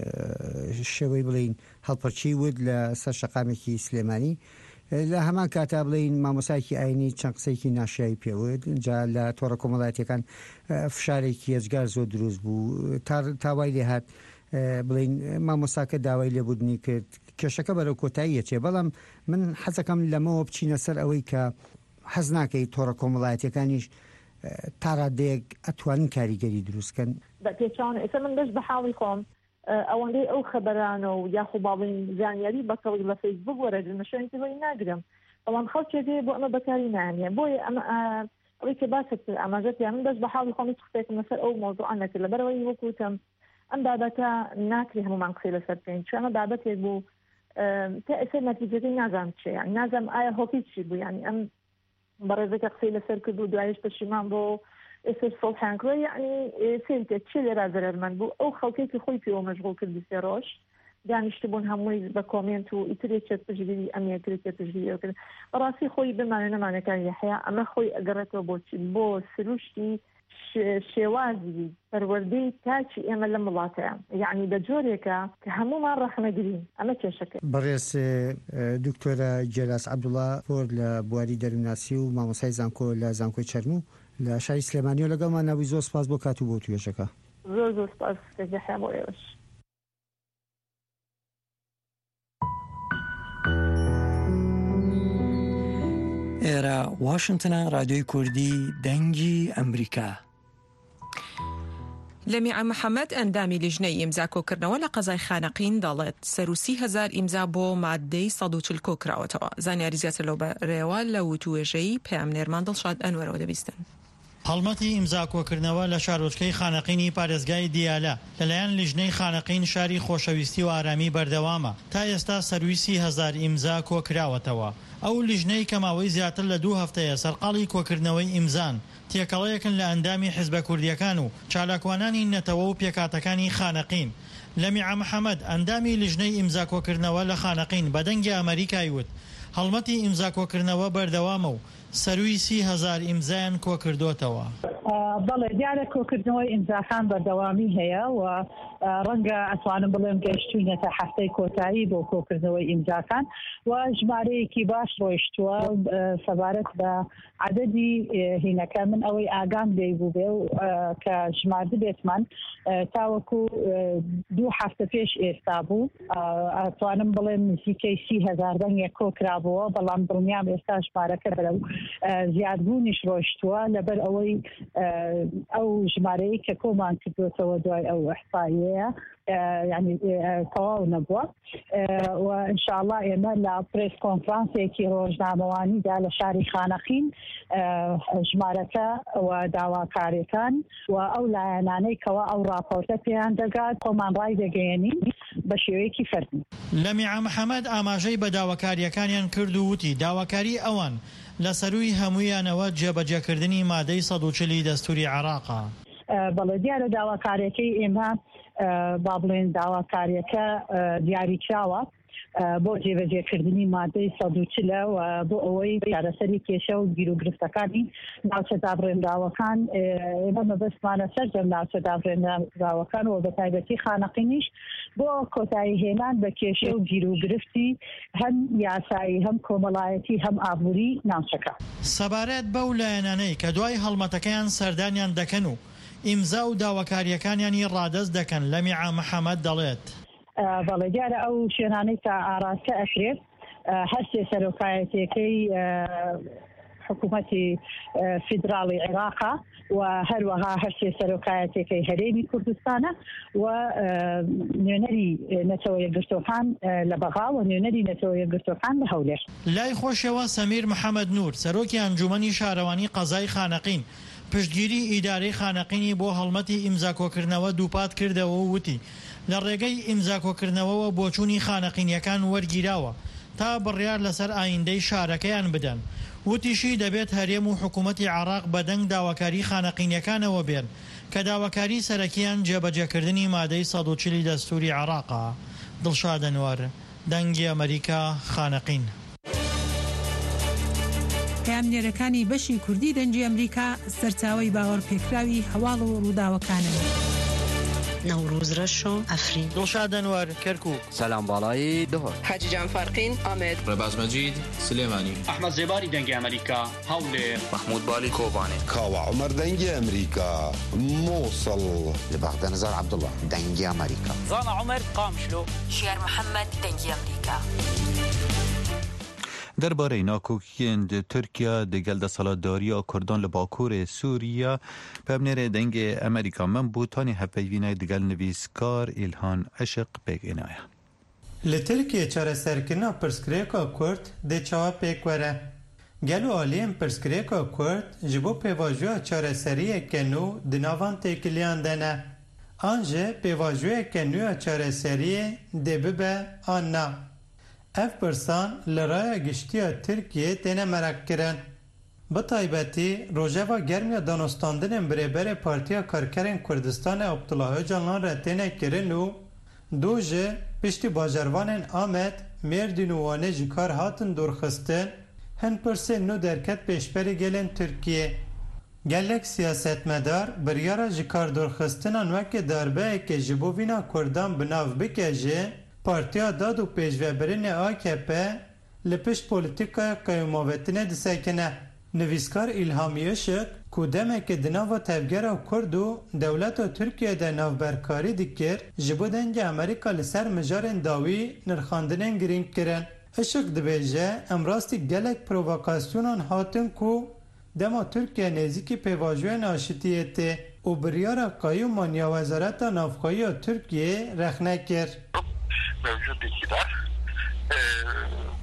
شێوەی بڵین هەڵپەرچی ود لە سەر شەقامێکی سلێمانی لە هەمان کاتا بڵین مامۆسایکی ئاینی چەند قسەیەکی ناشایی پێوت جا لە تۆڕە کۆمەڵایەتیەکان فشارێکی هێزگار زۆر دروست بوو تاوای لێ هات بڵین مامۆساکە داوای لێبوردنی کرد کێشەکە بەرەو کۆتاییە چێ. بەڵام من حەزەکەم لەمەوە بچینە سەر ئەوەی کە حەز ناکەی تۆڕە کۆمەڵایەتیەکانیش تاڕادەیەک ئەتوانن کاریگەری دروستکەن بە پێچوانە. ئێستا من بەش بە حاڵی خۆم ئەوەندەی ئەو خەبەرانە و یاخۆ باڵین زانیاری بەکەڵی لە فەیسبوک وەرەگرن شوێنەوەی ناگرم، بەڵام خەڵکێ بۆ ئەمە بەکاری نانیە. بۆیە ئەمە ئەوەی کە باست ئاماژەتیان من بەش بە حاڵی خۆمی قسەیەکم لەسەر ئەو مۆزوعە نەکرد، لەبەرەوەی وەکوتم ئەم بابەتە ناکری هەمومان قسەی لەسەر بکەین، چون ئەمە بابەتێک بوو تا ئێستا نەتیجەکەی نازانم چێ، یعنی نازانم ئایا هۆکی چی بوو، یعنی ئەم بەڕێزەکە قسەی لەسەر کرد و دوایش پەشیمان بۆ ئێستا سڵحیان کرد، یعنی سێنکە چی لێرا زەرەرمەند بوو. ئەو خەڵکێکی خۆی پێوە مەشغوڵ کردی سێ ڕۆژ دانیشتبوون هەمووی بە کۆمنت و ئیترێکێت پشگیری ئەمیەکرێتێت پشگیری کرد. بەڕاستی خۆی بمانە نەمانەکان یحیا ئەمە خۆی ئەگەڕێتەوە بۆچی بۆ سروشتی شێوازی پەروەردەی تاچی ئێمە لە وڵاتەیە، یعنی بە جۆرێکە کە هەمومان ڕەخنەگرین. ئەمە کێشەکە. بەڕێز دکتۆرە جێلاس عەبدوڵڵا فۆر لە بواری دەروناسی و مامۆسای زانکۆ لە زانکۆی چەرموو لە شاری سلێمانی و لەگەڵمان ناوی زۆر سپاس بۆ کات و بۆ توێژەکە. زۆر زۆر سپاس یحیا بۆ ئێوەش. ئێرە واشنگتنە رادیۆی کوردی دەنگی ئەمریکا. لەمیع محەممەد ئەندامی لیژنەی ئیمزا کۆکردنەوە لە قەزای خانەقین دەڵێت سەروسی هزار ئیمزا بۆ مادەی سەد و چل کۆکراوەتەوە. زانیاری زیاتر لەو بەرەوە لە وتوێژەی پەیامنێرمان دڵشاد ئەنوەرەوە دەبیستن. هەڵمەتی ئیمزاکۆکردنەوە لە شارۆچکەی خانەقینی پارێزگای دیالە لەلایەن لیژنەی خانەقین شاری خۆشەویستی و ئارامی بەردەوامە. تا ئێستا سەرویسی هەزار ئیمزا کۆکراوەتەوە. ئەو لیژنەی کە ماوەی زیاتر لە دوو هەفتەیە سەرقاڵی کۆکردنەوەی ئیمزان تێکەڵەیەکن لە ئەندامی حیزبە کوردیەکان و چالاکوانانی نەتەوە و پێکاتەکانی خانەقین. لەمیع محەممەد ئەندامی لیژنەی ئیمزاکۆکردنەوە لە خانەقین بەدەنگی ئەمریکای وت هەڵمەتی ئیمزاکۆکردنەوە بەردەوامە و سەرویسی هەزار ئیمزایان کۆکردوتەوە. بەڵێ دیارە کۆکردنەوەی ئیمزاکان بەردەوامی هەیە و ڕەنگە ئەتوانم بڵێم گەشتوینەتە هەفتەی کۆتایی بۆ کۆکردنەوەی ئیمزاکان و ژمارەیەکی باش ڕۆیشتووە سەبارەت بە عدەدی هینەکە. من ئەوەی ئاگام لێ بوو بێ و کە ژمارد بێتمان تاوەکو دوو هەفتە پێش ئێستا بوو ئەتوانم بڵێم نزیکەی سی هەزار دەنگێک کۆکرابووە، بەڵام دڵنیام ئێستا ژمارەکە بەرەو زیادبوونیش ڕۆیشتووە لەبەر ئەوەی ئەو ژمارەیە کە کۆمان کردوێتەوە دوای ئەو ئەحساییەیە یعنی تەواو نەبووە و ئینشاءڵڵا ئێمە لە پرێس کۆنفرانسێکی ڕۆژنامەوانیدا لە شاری خانەقین ژمارەکە و داواکاریەکان و ئەو لایەنانەی کەوا ئەو راپۆرتە پێیان دەگات کۆمان ڕای دەگەیەنین بە شێوەیەکی فەرمی. لەمیع محەممەد ئاماژەی بە داواکاریەکانیان کرد و وتی داواکاری ئەوان لە سەروی هەموویانەوە جێبەجێکردنی مادەی سەد و چلی دەستوری عێراقا. بەڵێ دیارە داواکاریەکەی ئێمە با بڵێن داواکاریەکە دیاریکراوە بۆ جێبەجێکردنی مادەی سەد و چلە و بۆ ئەوەی چارەسەری کێشە و گیر و گرفتەکانی ناوچەدا بڕێنداوەکان ئێمە مەبەستمانە سەرجەم ناوچەدا بڕێنداوەکانەوە بە تایبەتی خانەقینیش بۆ کۆتایی هێنان بە کێشە و گیر و گرفتی هەم یاسایی هەم کۆمەڵایەتی هەم ئابووری ناوچەکە. سەبارەت بەو لایەنانەی کە دوای هەڵمەتەکەیان سەردانیان دەکەن و ئیمزا و داواکاریەکانیانی ڕادەست دەکەن لەمیع محەممەد دەڵێت بەڵێ دیارە ئەو شوێنانەی تا ئاراستە ئەکرێت هەر سێ سەرۆکایەتەکەی حکوومەتی فیدراڵی عێراقا و هەروەها هەر سێ سەرۆکایەتەکەی هەرێمی کوردستانە و نوێنەری نەتەوە یەکگرتوەکان لە بەغا و نوێنەری نەتەوە یەکگرتوەکان لە هەولێر. لای خۆشەوە سەمیر محەممەد نور سەرۆکی ئەنجومەنی شارەوانی قەزای خانەقین پشتگیری ئیدارەی خانەقینی بۆ هەڵمەتی ئیمزاکۆکردنەوە دووپات کردەوە و وتی لە ڕێگەی ئیمزاکۆکردنەوەوە بۆچوونی خانەقینیەکان وەرگیراوە تا بڕیار لەسەر ئایندەی شارەکەیان بدەن. وتیشی دەبێت هەرێم و حکوومەتی عێراق بەدەنگ داواکاری خانەقینیەکانەوە بێن کە داواکاری سەرەکیان جێبەجێکردنی مادەی سەد و چلی دەستوری عێراقا. دڵشاد ئەنوار، دەنگی ئەمریکا، خانەقین. پامنێرەکانی بەشی کوردی دەنگی ئەمریکا سەرچاوی باوەڕ پێکراوی هەواڵ و ڕووداوەکانن. نوروز رشو افرین دڵشاد ئەنوار، کەرکووک. سەلام باڵایی دهۆر. حاجی جان فارقین ئامێد. ڕێباز مەجید سلێمانی. ئەحمەد زێباری دەنگی ئەمریکا هەولێر. محمود بالی کۆبانێ. کاوە عومەر دەنگی ئەمریکا مووسڵ. لە بەغدە نزار عەبدوڵڵا دەنگی ئەمریکا. زانا عومەر قامشلۆ. شێر محەممەد دەنگی ئەمریکا. درباره ناکۆکیên Tirkiya digel desalatdariya Kurdan li Bakurê Sûriya pevnêrê dengê Amerîka min bû tanî hevpeyvînê digel nivîskar İlhan Eşiq pêkînaye. Li Tirkiye çareserkirina pirsgirêka Kurd dê çawa pêk were. Gelo aliyên pirsgirêka Kurd ji bo pêvajoya çareseriyeke nû di navan têkiliyan de ne. An jî pêvajoyeke nû ya çareseriyê dê bibe an na. Ev pirsan li raya giştiya Tirkiye têne merakkirin. Bi taybetî rojeva germiya danostandinên birêberê Partiya Karkerên Kurdistanê Abdullah Öcalan re têne kirin û du ji piştî bajarvanên Amed, Mêrdîn û Wanê ji kar hatin dorxistin, hin pirsên nû derket pêşberî gelên Tirkiye. Gelek siyasetmedar biryara ji kar dorxistinan wekî darbeyekê ji bo vîna Kurdan bi nav bike jî Partiya Dad û Pêşvebirinê A K P li pişt polîtikaya qeyûmavetinê disekine. Nivîskar İlham Eşiq ku demekê di nava tevgera Kurd û dewleta Tirkiyeyê navberkarî dikir ji bo dengê Amerîka li ser mijarên dawî nirxandinên girîng kirin. Eşiq dibêje em rastî gelek provokasyonan hatin ku dema Tirkiye nêzîkî pêvajoyên aşitiyê tê û biryara qeyûman ya Wezareta Navxweyiya Tirkiyeyê rexne kir. Mevcut iktidar e,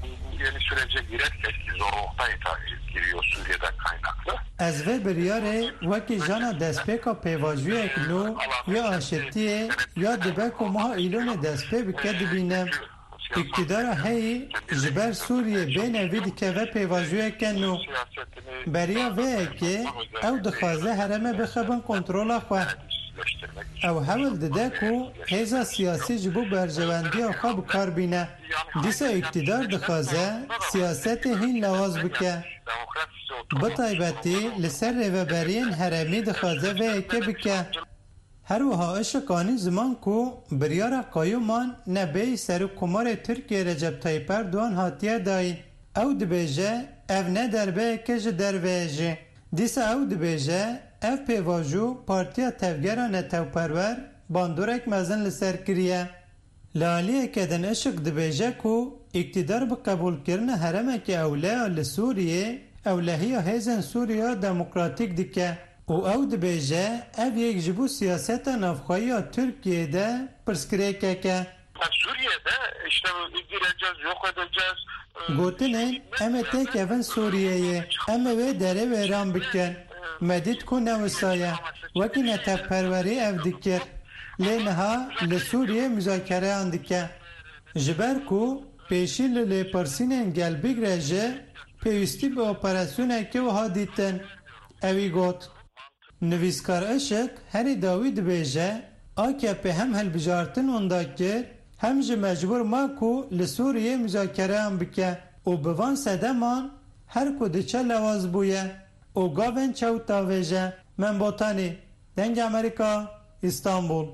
yeni sürece girersek ki zorunluluktaysa giriyor Suriye'den kaynaklı. Ez ve biryare veki jana despeka pevajiyek no ya aşetiye ya dibe komaha ilone despe bike dibinem. İktidara heyi jiber Suriye bene vidike ve pevajiyeken no. Beriya ve eke ev dixwaze hereme bixebin kontrola xwe. Ew hewil dide ku hêza siyasî ji bo berjewendiya xwe bikar bîne. Dîsa îktidar dixwaze siyasetê hîn lawaz bike. Bi taybetî li ser rêveberiyên herêmî dixwaze vê yekê bike. Her wiha eşiqanî ziman ku biryara qayûman nebeyî Serokkomarê Tirkiye Recep Tayyip Erdogan hatiye dayîn. Ew dibêje ev ne derbeyeke ji derveyê jî. Dîsa ew dibêje ev pêvajû Partiya Tevgera Netewperwer bandorek mezin li ser kiriye. Li aliyeke din eşiq dibêje ku îktidar bi qebûlkirina heremekî ewleya li Sûriyê ewlehiya hêzên Sûriya Demokratîk dike. û ew dibêje ev yek ji bo siyaseta navxweyiya Tirkiyeyê pirsgirêkeke. Suriye'de işte gireceğiz, yok edeceğiz. Gotinên em ê têk evin Sûriyeyê, em ê wê derê wêran bikin. Medît ku newisaye, wekî netewperwerî ev dikir. Lê niha li Sûriyê müzakereyan dike. Ji ber ku pêşî li lêpirsînên gelbîgre jî pêwîstî bi operasyonekî wiha dîtin. Evî got. Nivîskar Işık herî dawî dibêje A K P hem hilbijartin onda kir hem ji mecbur ma ku li Sûriyê müzakereyan bike û bi van sedeman her ku diçe lewaz bûye û gavên çewta vêje. Min botanî Dengê Amerîka, İstanbul.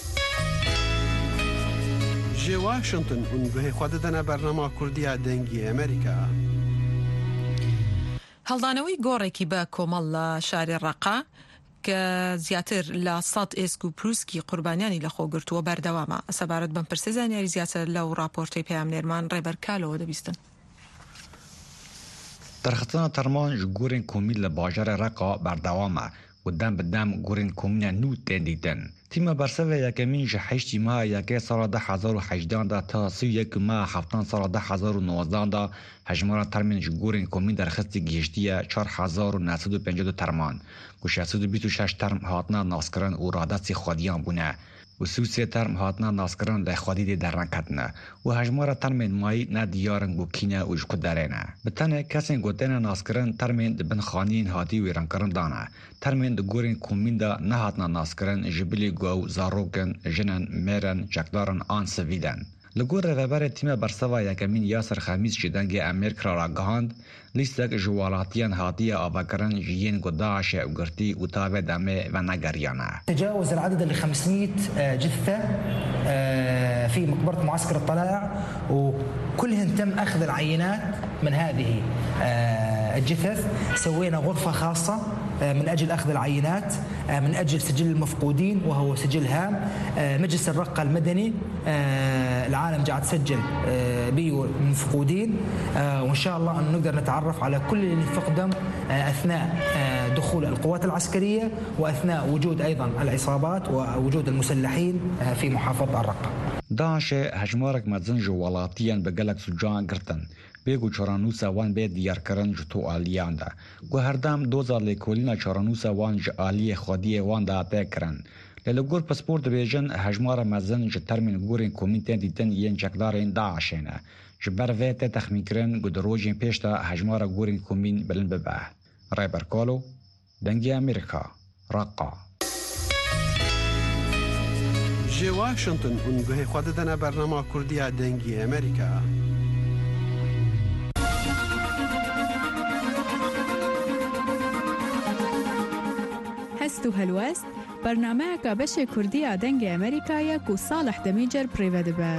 Ji Washington hûn guhê xwe didine bernama Kurdiya Dengê Amerîka. هەڵدانەوەی گۆڕێکی بە کۆمەڵ لە شاری ڕەقا کە زیاتر لە سەد ئێسک و پرووسکی قوربانیانی لە خۆگرتووە بەردەوامە. سەبارەت بەم پرسە زانیاری زیاتر لەو راپۆرتەی پەیامنێرمان ڕێبەر کالەوە دەبیستن. دەرخستنا تەرمان ji gorên komîn li bajarê Reqa berdewam e û dem bi dem gorên komînên nû tên dîtin. Tîma bersevê yekemîn ji heştî meha yekê sala de hezar û hejdan de ta sî û yek meha heftan sala de hezar û nozdan de hejmara termên ji gorên komîn derxistî gihîştiye çar hezar û neh sed û pêncî du terman ku şeş sed û bîst û şeş term hatina naskirin û radestî xwediyan bûne û sî û sê term hatina naskirin lêxwedî dê derneketine û hejmara termên mayî ne diyarin gokîne û ji ku derê ne. Bi tenê kesên gotêne naskirin termên dibin xaniyên hatî wêrankirin dane. Termên di gorên komîn de nehatina naskirin ji bilî gow, zarokin, jinan, mêrin, çekdarin an sivîlen. Li gor rêveberê tîma berseva yekemîn Yasir Xemîs ji dengê Amêrika ra gihand, lîstek ji welatiyan hatiye avakirin ji yên ku Daişê ew girtî û tavê demê ve negeriyane. تجاوز العدد ل خمسمئة جثة في مقبرة معسكر الطلائع وكلهن تم أخذ العينات من هذه الجثث. سوينا غرفة خاصة من أجل أخذ العينات من أجل سجل المفقودين وهو سجل هام. مجلس الرقة المدني العالم قاعد تسجل بيو المفقودين وإن شاء الله أن نقدر نتعرف على كل اللي فقدهم أثناء دخول القوات العسكرية وأثناء وجود أيضا العصابات ووجود المسلحين في محافظة الرقة. داعش هجمارك مزن جو ولاتيان بقلق سجان قرتن بێگو چۆرانووسە وان بێ دیارکردن ji to aliyan de ku herdem doza lêkolîna çۆranûsa wan ji aliyê xwediyê wan de tê kirin. Lê li gor paspor dibêjin hejmara mezin ji termên gorên komîn tên dîtin yên çekdarên Daişê ne. Ji ber vê tê texmînkirin ku di rojên pêş de hejmara gorên komîn bilind bibe. Rêber Kalo, Dengê Amerîka, Reqa. Ji Washington hûn guhê xwe didine bernama Kurdiya Dengê Amerîka. هەست و هەلوەست بەرنامەیەکە بەشێ کوردیە دەنگی ئەمریکایە و ساڵح دەمیجەر پڕێوە دەبە.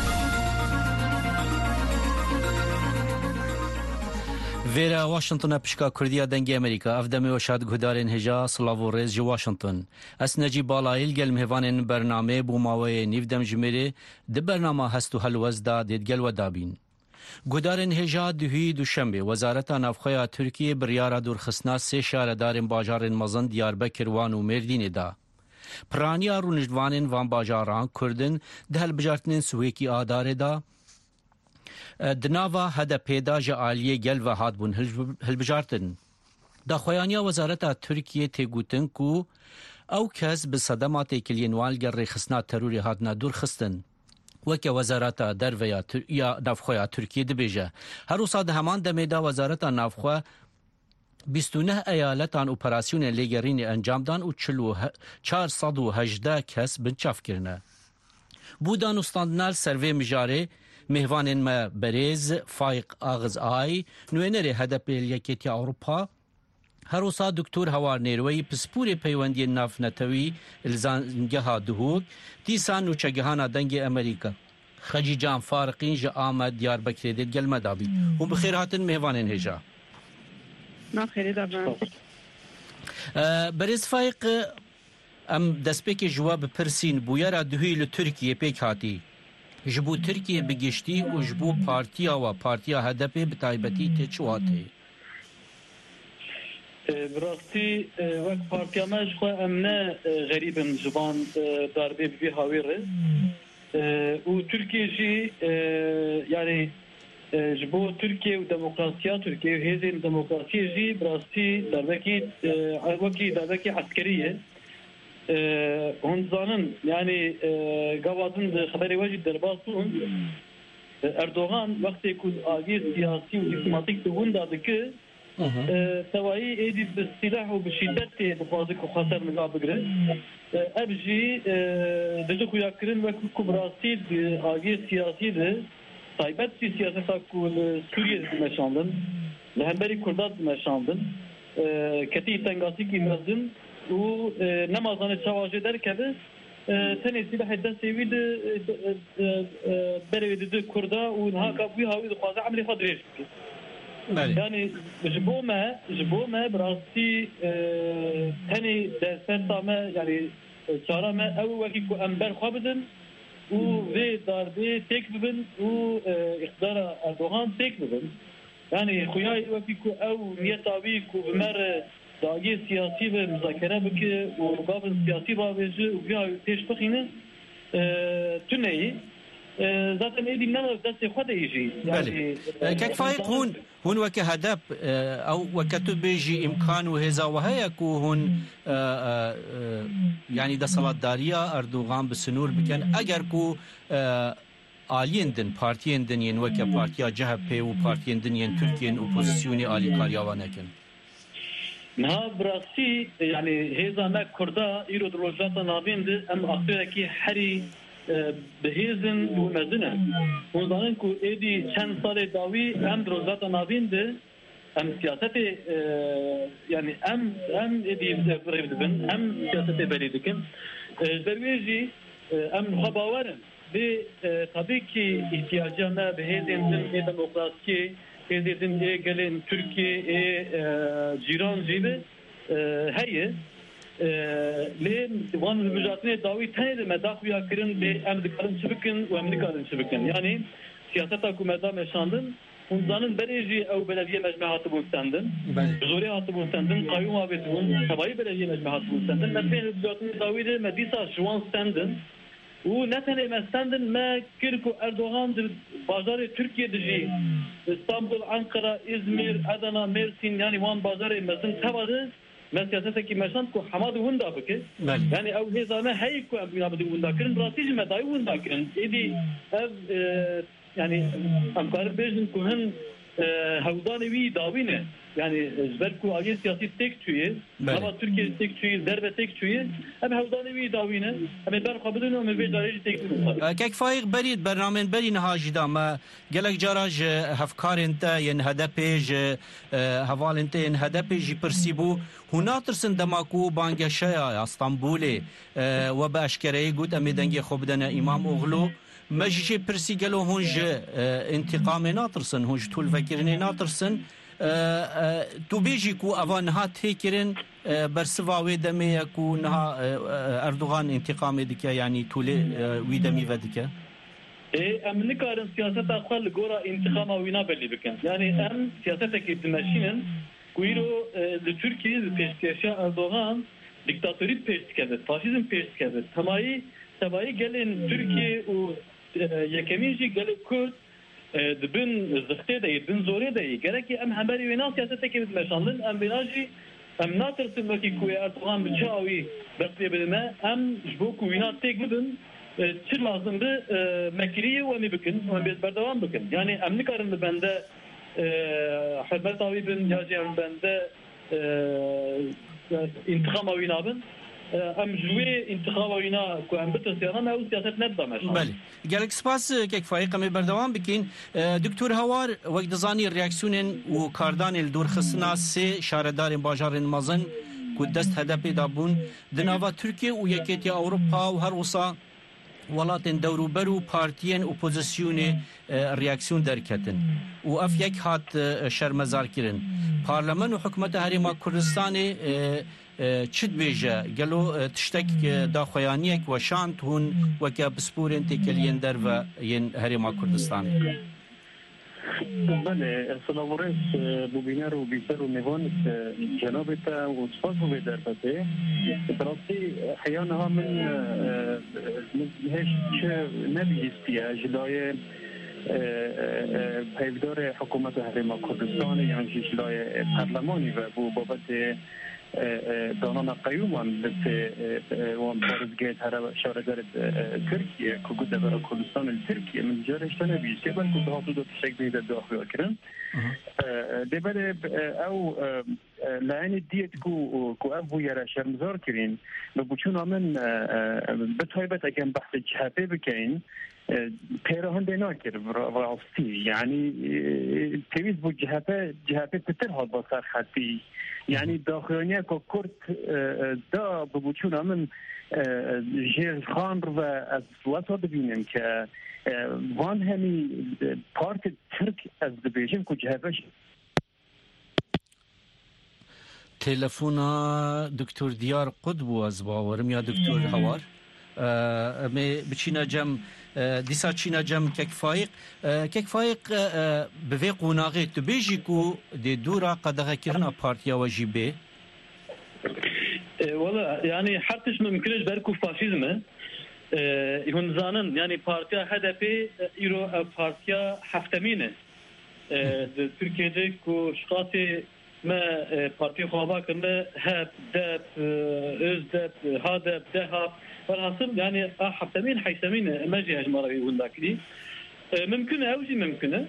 Vêra Washingtona pişka Kurdiya dengê Amerîka ev demê weşad guhdarên hêja Slav û rêz ji Washington. Ez Necîb Balayî gel mêvanên bernamê bû maweyê nîv dem ji mêrê di bernama hest û helwest da dêdgel we dabîn. Guhdarên hêja duhî duşembe Wezareta Navxweya Tirkiye biryara dûrxistina sê şaredarên bajarên mezin Diyarbekir, Wan û Mêrdînê da. Piraniya rûniştvanên van bajaran Kurdin di helbijartinên Swêkî Adarê da دناوا هدا پیداج عالیه گل و هات بون هلبجارتن دا خویانیا وزارت ترکیه تگوتن کو او کس به صدمات کلینوال گر خسنا تروری هاتنا دور خستن وکه وزارت در یا نافخویا ترکیه دبیجه هر وصاد همان دمیدا وزارت نافخوا بیست و نه ایالتان اپراسیون لیگرین انجام دان و چهارصد و هجده کس بنچاف کرنه بودان استاندنال سروی مجاره مهوان ما بریز فایق آغز آی نوینر هدف یکیتی اوروپا هر وصاد دکتور هوار نیروی پسپور پیوندی ناف نتوی الزانگه دهوگ دیسان نوچگهانا دنگ امریکا خجی جان فارقین جا آمد دیار بکری دید گل مدابی و بخیر هاتن مهوان هجا نخیری دابن بریز فایق ام دسپیک جواب پرسین بویرا دهوی لترکیه پیک هاتی جبو ترکیه بگشتی و جبو پارتیا و پارتیا هدف بتایبتی تچواته براستی وقت پارتیا ماش خو امنا غریب زبان darbe bir havire و Türkiye ji yani جبو Türkiye و demokrasiya Türkiye hezin demokrasiya ji براستی darbeki وکی darbeki askeriye onzanın yani gavadın da haberi vacid derbasın Erdoğan vakti ku agiz siyasi ve diplomatik de wundadaki سوائی ایدی بالسلاح و بالشدت بفاضی کو خطر نگاه بگره ابجی دجو خویا کرن و کبراسی آگی سیاسی ده تایبت سی سیاست کو سوریه دمشاندن لهمبری کردات دمشاندن کتی تنگاسی کی مزن و نمازان چواجه در کده تنی سلاح دستی ده بروید ده کردا و نها کبوی هاوی ده خوازه عملی خدریش yani جبو ما جبو ما براستی تنی دستن تامه yani çara ma ev vaki ku ember xabidin u ve darbe tek bibin u iktidara Erdoğan tek bibin yani xuyay vaki ku ev niyetavi ku mer dagi siyasi ve müzakere biki u gavin siyasi babeci u ya teşbihini tüneyi zaten edim ne deste xode yiji yani kek faiq hun هون وكهدف أو وكتب بيجي إمكان وهذا وهي كون يعني ده صلاة دارية أردوغان بسنور بكن أجر كو آلين دن بارتين دن ين وكا بارتيا جهب بي و بارتين دن ين تركيا أوبوزيسيوني آلي كاريوانكن نها براسي يعني هذا ما كردا يرد روجاتا نابين دي أم أخيركي حري بهیزن و مزنه اونزانن کو ایدی چند سال داوی هم دروزات نابین ده هم سیاست yani هم هم ایدی فرید بن هم سیاست بری دکن درویجی هم خباورن به tabii ki ihtiyacına behezendin e demokrasi behezendin e gelen Türkiye e ciran gibi hayır لين وان المجاتني داوي تاني مداخويا كرن بأم دكارن شبكن وأم دكارن شبكن يعني سياستا كو مدام شاندن ونزانن بريجي أو بلدية مجموعات بوستندن زوري هات بوستندن قيوم هابتون تبعي بلدية مجموعات بوستندن مثلا المجاتني داوي ده مديسا شوان ستندن ونتني ما ستندن ما كيركو أردوغان بازار تركيا دجي إسطنبول أنقرة إزمير أدنا ميرسين يعني وان بازار مزن تبعه من سیاست کی مشان کو حماد وندا بکه یعنی او هزانه هی کو بنا بدی وندا کرن براتیج مدای وندا کرن ایدی اف yani امکار بیژن کو هن هودانی وی داوینه yani zberku agen siyasi tek tüye ama Türkiye tek tüye derbe tek tüye hem hevdani وی داوینه هم بر خبرن و مبی دارج tek tüye كيك فايق بريد برنامج بري نهاج دام قالك جراج هفكار انت ين هدفج هوال انت ين هدفج برسيبو هنا ترسن دماكو بانجشا اسطنبول وباشكري قد امدنج خبدنا امام اوغلو مجي برسي قالو هونج انتقام ناطرسن هونج طول فكرني ناطرسن تو بیجی کو اوان ها تکرین برسوا و دمی کو نه اردوغان انتقام دکه یعنی طول وی دمی و دکه ام نکارن سیاست اخوال گورا انتقام وینا بلی بکن یعنی ام سیاست کی دمشینن کویرو د ترکیه د پیشکشا اردوغان دیکتاتوری پیشکده فاشیزم پیشکده تمایی تمایی گلن ترکیه و یکمیجی گل کرد دبن زخته ده دبن زوره ده gerek em hemeri ve nas siyasete ki meşanlın em binaji em natırsın vaki ku Erdoğan bıçağı bekle bilme em bu ku inat tek bidin çir lazımdı mekriye ve mi bikin ve bir berdevam bikin yani em nikarın bende hürmet tabibin yazıyan bende intikam avınabın ام جوی انتخاب اینا کو ام بتسیانا او سیاست نبدامش بله گلک سپاس که فایق می بردوام بکین دکتور هوار وقت زانی ریاکسیونن و کاردان الدور خصنا سه شاردار باجار مازن کو دست هدف دابون دناوا ترکیه و یکیتی اروپا و هر وسا ولاتن دوروبر و پارتیان اپوزیسیون ریاکسیون درکتن و اف یک هات شرمزار کرن پارلمان و حکومت هریما کردستان چد بیجه گلو تشتک داخویانیک و شانت هون وکا بسپورین تکلین در و ین هریما کردستان بله سلام ورس ببینر و بیسر و میوانت جنابتا و سپاس و بیدر بده براستی حیانها من هیچ نبیستیه جلای پیودار حکومت هریما کردستان یعنی جلای پارلمانی و بو بابت دانان قیومان به وان بارزگیت هر شارجار ترکیه که گوده برای کردستان ترکیه من جارش تنبیسته بل که دهاتو دو تشک بیده داخل کرن دبل او لعن دیت کو کو ابو یرا شرمزار کرین بچون من بتایبت اگه بحث جهبه بکین پیراهن دینا کرد راستی یعنی تویز بود جهبه جهبه بتر ها با سر خطی یعنی داخلانیه که کرد دا بچون من جیر خان رو از واسه ببینیم که وان همی پارت ترک از دبیجم که جهبه تلفونا دکتر دیار قطب از باورم یا دکتر هوار می بچینا جم دیسا چینا جم کک فایق کک فایق به قوناغه تو بیجی کو دی دورا قدغه کرنا پارتیا و جی بی والله yani حتىش mümkünüz berku faşizmi ihun zanın yani partiya hedefi iro partiya haftemine Türkiye'de ku şkati ما پارتی خوابا کنده هب دب ازدب هادب دهب فالحاصل يعني حفتمين حيثمين ما جي هجمارة يقول ذاكري ممكن اوجي ممكنه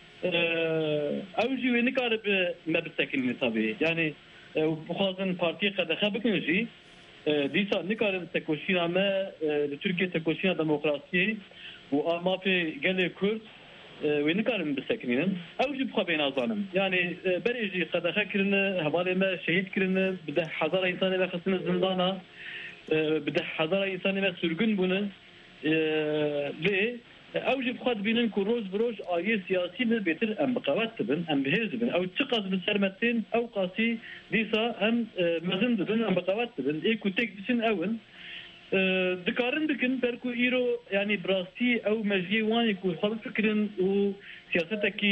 اوجي ونقارب ما بتسكن طبيعي يعني بخازن بارتي قد خابكنجي ديسا نقارب تكوشينا ما لتركيا تكوشينا ديمقراطية وما في قال كرد ونقارن بسكنين اوجي بخا بين اظانم يعني بريجي قد خكرنا هبالي ما شهيد كرنا بده حضاره انساني ما خصنا زندانا بده حضاره انساني ما سرغن بونه ليه اوجي بخا بينن كو روز بروج اي سياسي بيتر ام بقوات بن ام بهزبن او تقاز بالسرمتين او قاسي ديسا ام مزندن ام بقوات بن ايكو تك بسن اون دكارن بكن بركو إيرو يعني براستي أو مجيء واني كو خالص فكرن وسياستك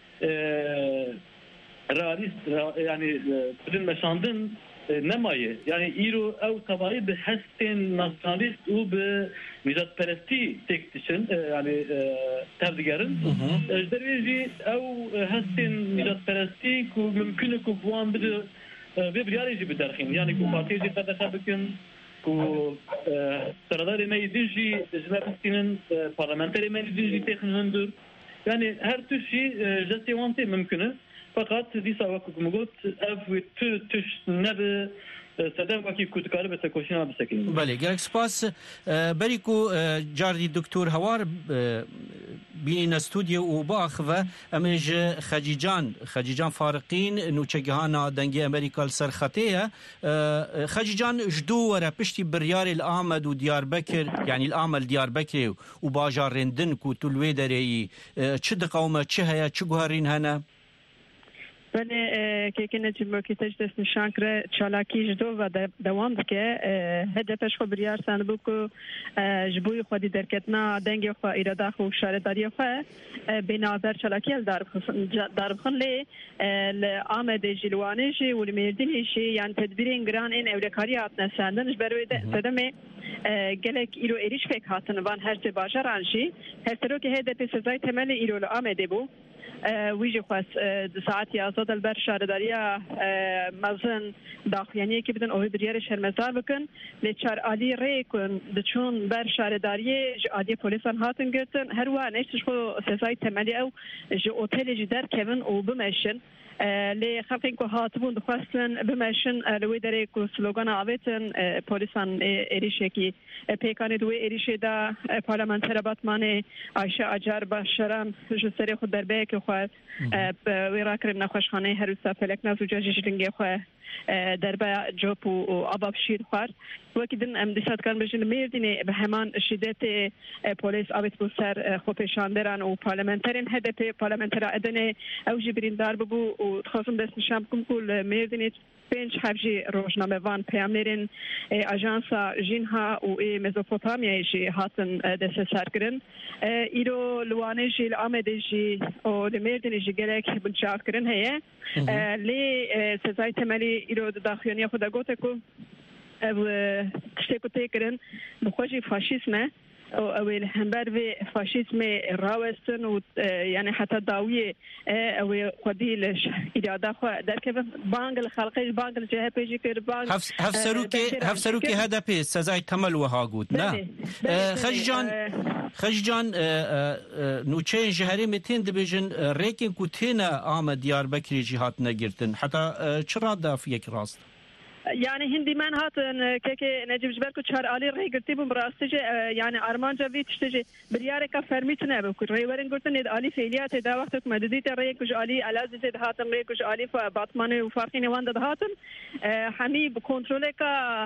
رئيس يعني بدن مشاندن نماية يعني إيرو أو تبعي بحسن ناسيوناليست و بنجات برستي تكتشن يعني تبديجرن جدريجي أو حسن نجات برستي كو ممكن كو بوان بده ببرياريجي بدرخين يعني كو بارتي جي قد خابكن کو سردار ما يديجي جنابستين parlamenter ما يديجي تخنندر يعني هر تشي جاتي وانتي ممكنه فقط دي سواك كمقول اف تش نب صدام وكي كنت قالب تكوشينا بسكين بله گرک سپاس بریکو جاردی دکتور هوار بین استودیو و باخ و امج خجیجان خجیجان فارقین نوچگهانا دنگی امریکا سرخطیه خجیجان جدو ورا پشتی بریار الامد و دیاربکر یعنی الامل دیاربکر و باجارندن کو تلوی دری چه دقومه چه هيا چه گوهرین هنه ولی که که نجیب که تجدید نشان کرد چالاکی جدو و دوام که هدفش خو بریار سند بود که جبوی خودی درکتنا دنگ خو ایراده خو شارداری خو بنابر چالاکی ال دار دار خلی لآمد جلوانش و المردنش یعنی تدبیرین گران این اولکاری آتن سندنش بروی دادم گلک ایرو ایریش فکر هاتن وان هر سه باشر آنشی هر سرو که هدف سزای تمل ایرو لآمده بو ویژه خواست ساعتی آزاد البر شارداریا مزن داخلیانی که بدن اوه بریار شرمزار بکن لیچار آلی ری کن دچون بر شارداری آلی پولیسان هاتن گرتن هر وان ایشتش خو سزای تملی او جو اوتیل جدار کمن او بمشن لی خلقین که هاتبون دخواستن بمشن لوی داره که سلوگان آویتن پولیسان ایریشه کی پیکان دوی ایریشه دا پارلمانتر باتمان عایشه آجار باشرم جسری خود دربه که خواه ویرا کرن نخوشخانه هروسا فلک نازو جاجش لنگه خواه دربه جوب و آباب شیر خواه وکی دن ام دیساد کن بجن میردینه به همان شدت پولیس آویت بو سر خوپشان بران و پارلمانترین هدف پارلمانتر ادنه او جبرین دار ببو و خواستم دست نشام کم کل میردینه پنج حفجی روزنامه وان پیامنرین اجانسا جینها و مزوپوتامیایشی هاتن دست سرگرن ایرو لوانه‌جی لآمده‌جی و لمیردنی‌جی گلک بنچاف کرن هیه لی سزای تملی ایرو داخلیانی خود گوته کو او تشتکو تکرن بخوشی فاشیسمه او همبر و فاشیسم راوستن و یعنی حتی داویه او خودیلش ایراده خو در که بانگل خلقی بانگل جهه پیجی کر بانگ هف سروکی هف سروکی هدف سزای تمل و هاگود نه خجان خجان نوچه جهری متین دبیجن ریکن کوتینا آمد دیار بکری جهات نگرتن حتی چرا داف یک راست يعني هندي من هاتن كي نجيب جبركو شهر علي رهي قلتي بمراستجي يعني ارمان جابي تشتجي بريارك فرميتنا بكو رهي ورن قلتن علي فعليات دا وقتك مدديت رهي كوج علي علاز زيد هاتن رهي كوج علي باطماني وفارقين وان دد هاتن حمي بكنترولك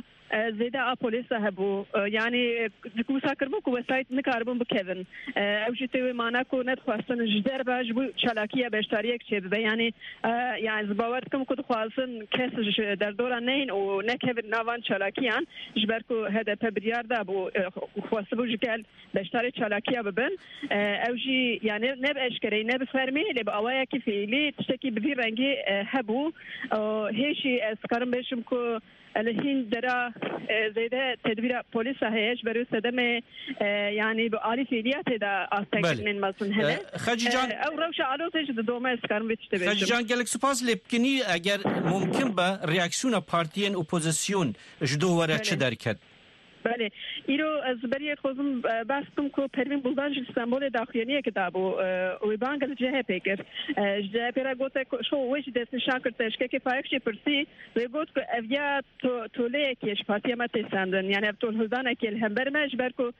زيدا بوليس هبو يعني دكو ساكر بو وسايت نكاربون بكيفن او جيتي ماناكو ند خواستن جدر باج بو چالاكيه بشتاريك چه يعني يعني زباورتكم كنت خواستن كاس در دوران نين و نكهب ناوان چالاكيان جبركو هدف بريار دا بو خواستبو جكال بشتاري چالاكيه ببن او جي يعني نب اشكري نب فرمي لي باوايا كيفي تشتكي بذي رنگي هبو هيشي اسكرم بشمكو الحين درا زيادة تدبير بوليس هيش برو سدمة يعني بعالي فعاليات دا أستقل من مصن هلا خجيجان أو روش على تيجي دوما إسكان بتشتبه خجيجان قالك سپاس لبكني أجر ممكن با رياكسيون بارتيين أوبوزيسيون جدو ورا چه دركت بله ایرو از برای خودم بس کم کو پروین بلدان استانبول داخلیه که دابو و بانگل جهه پیکر جهه پیرا گوته شو وش دست شاکر تشکه که فایفشی پرسی و گوت که اویا تو توله کیش پارتی ما تساندن یعنی ابتول هزانه که الهمبر مش برکو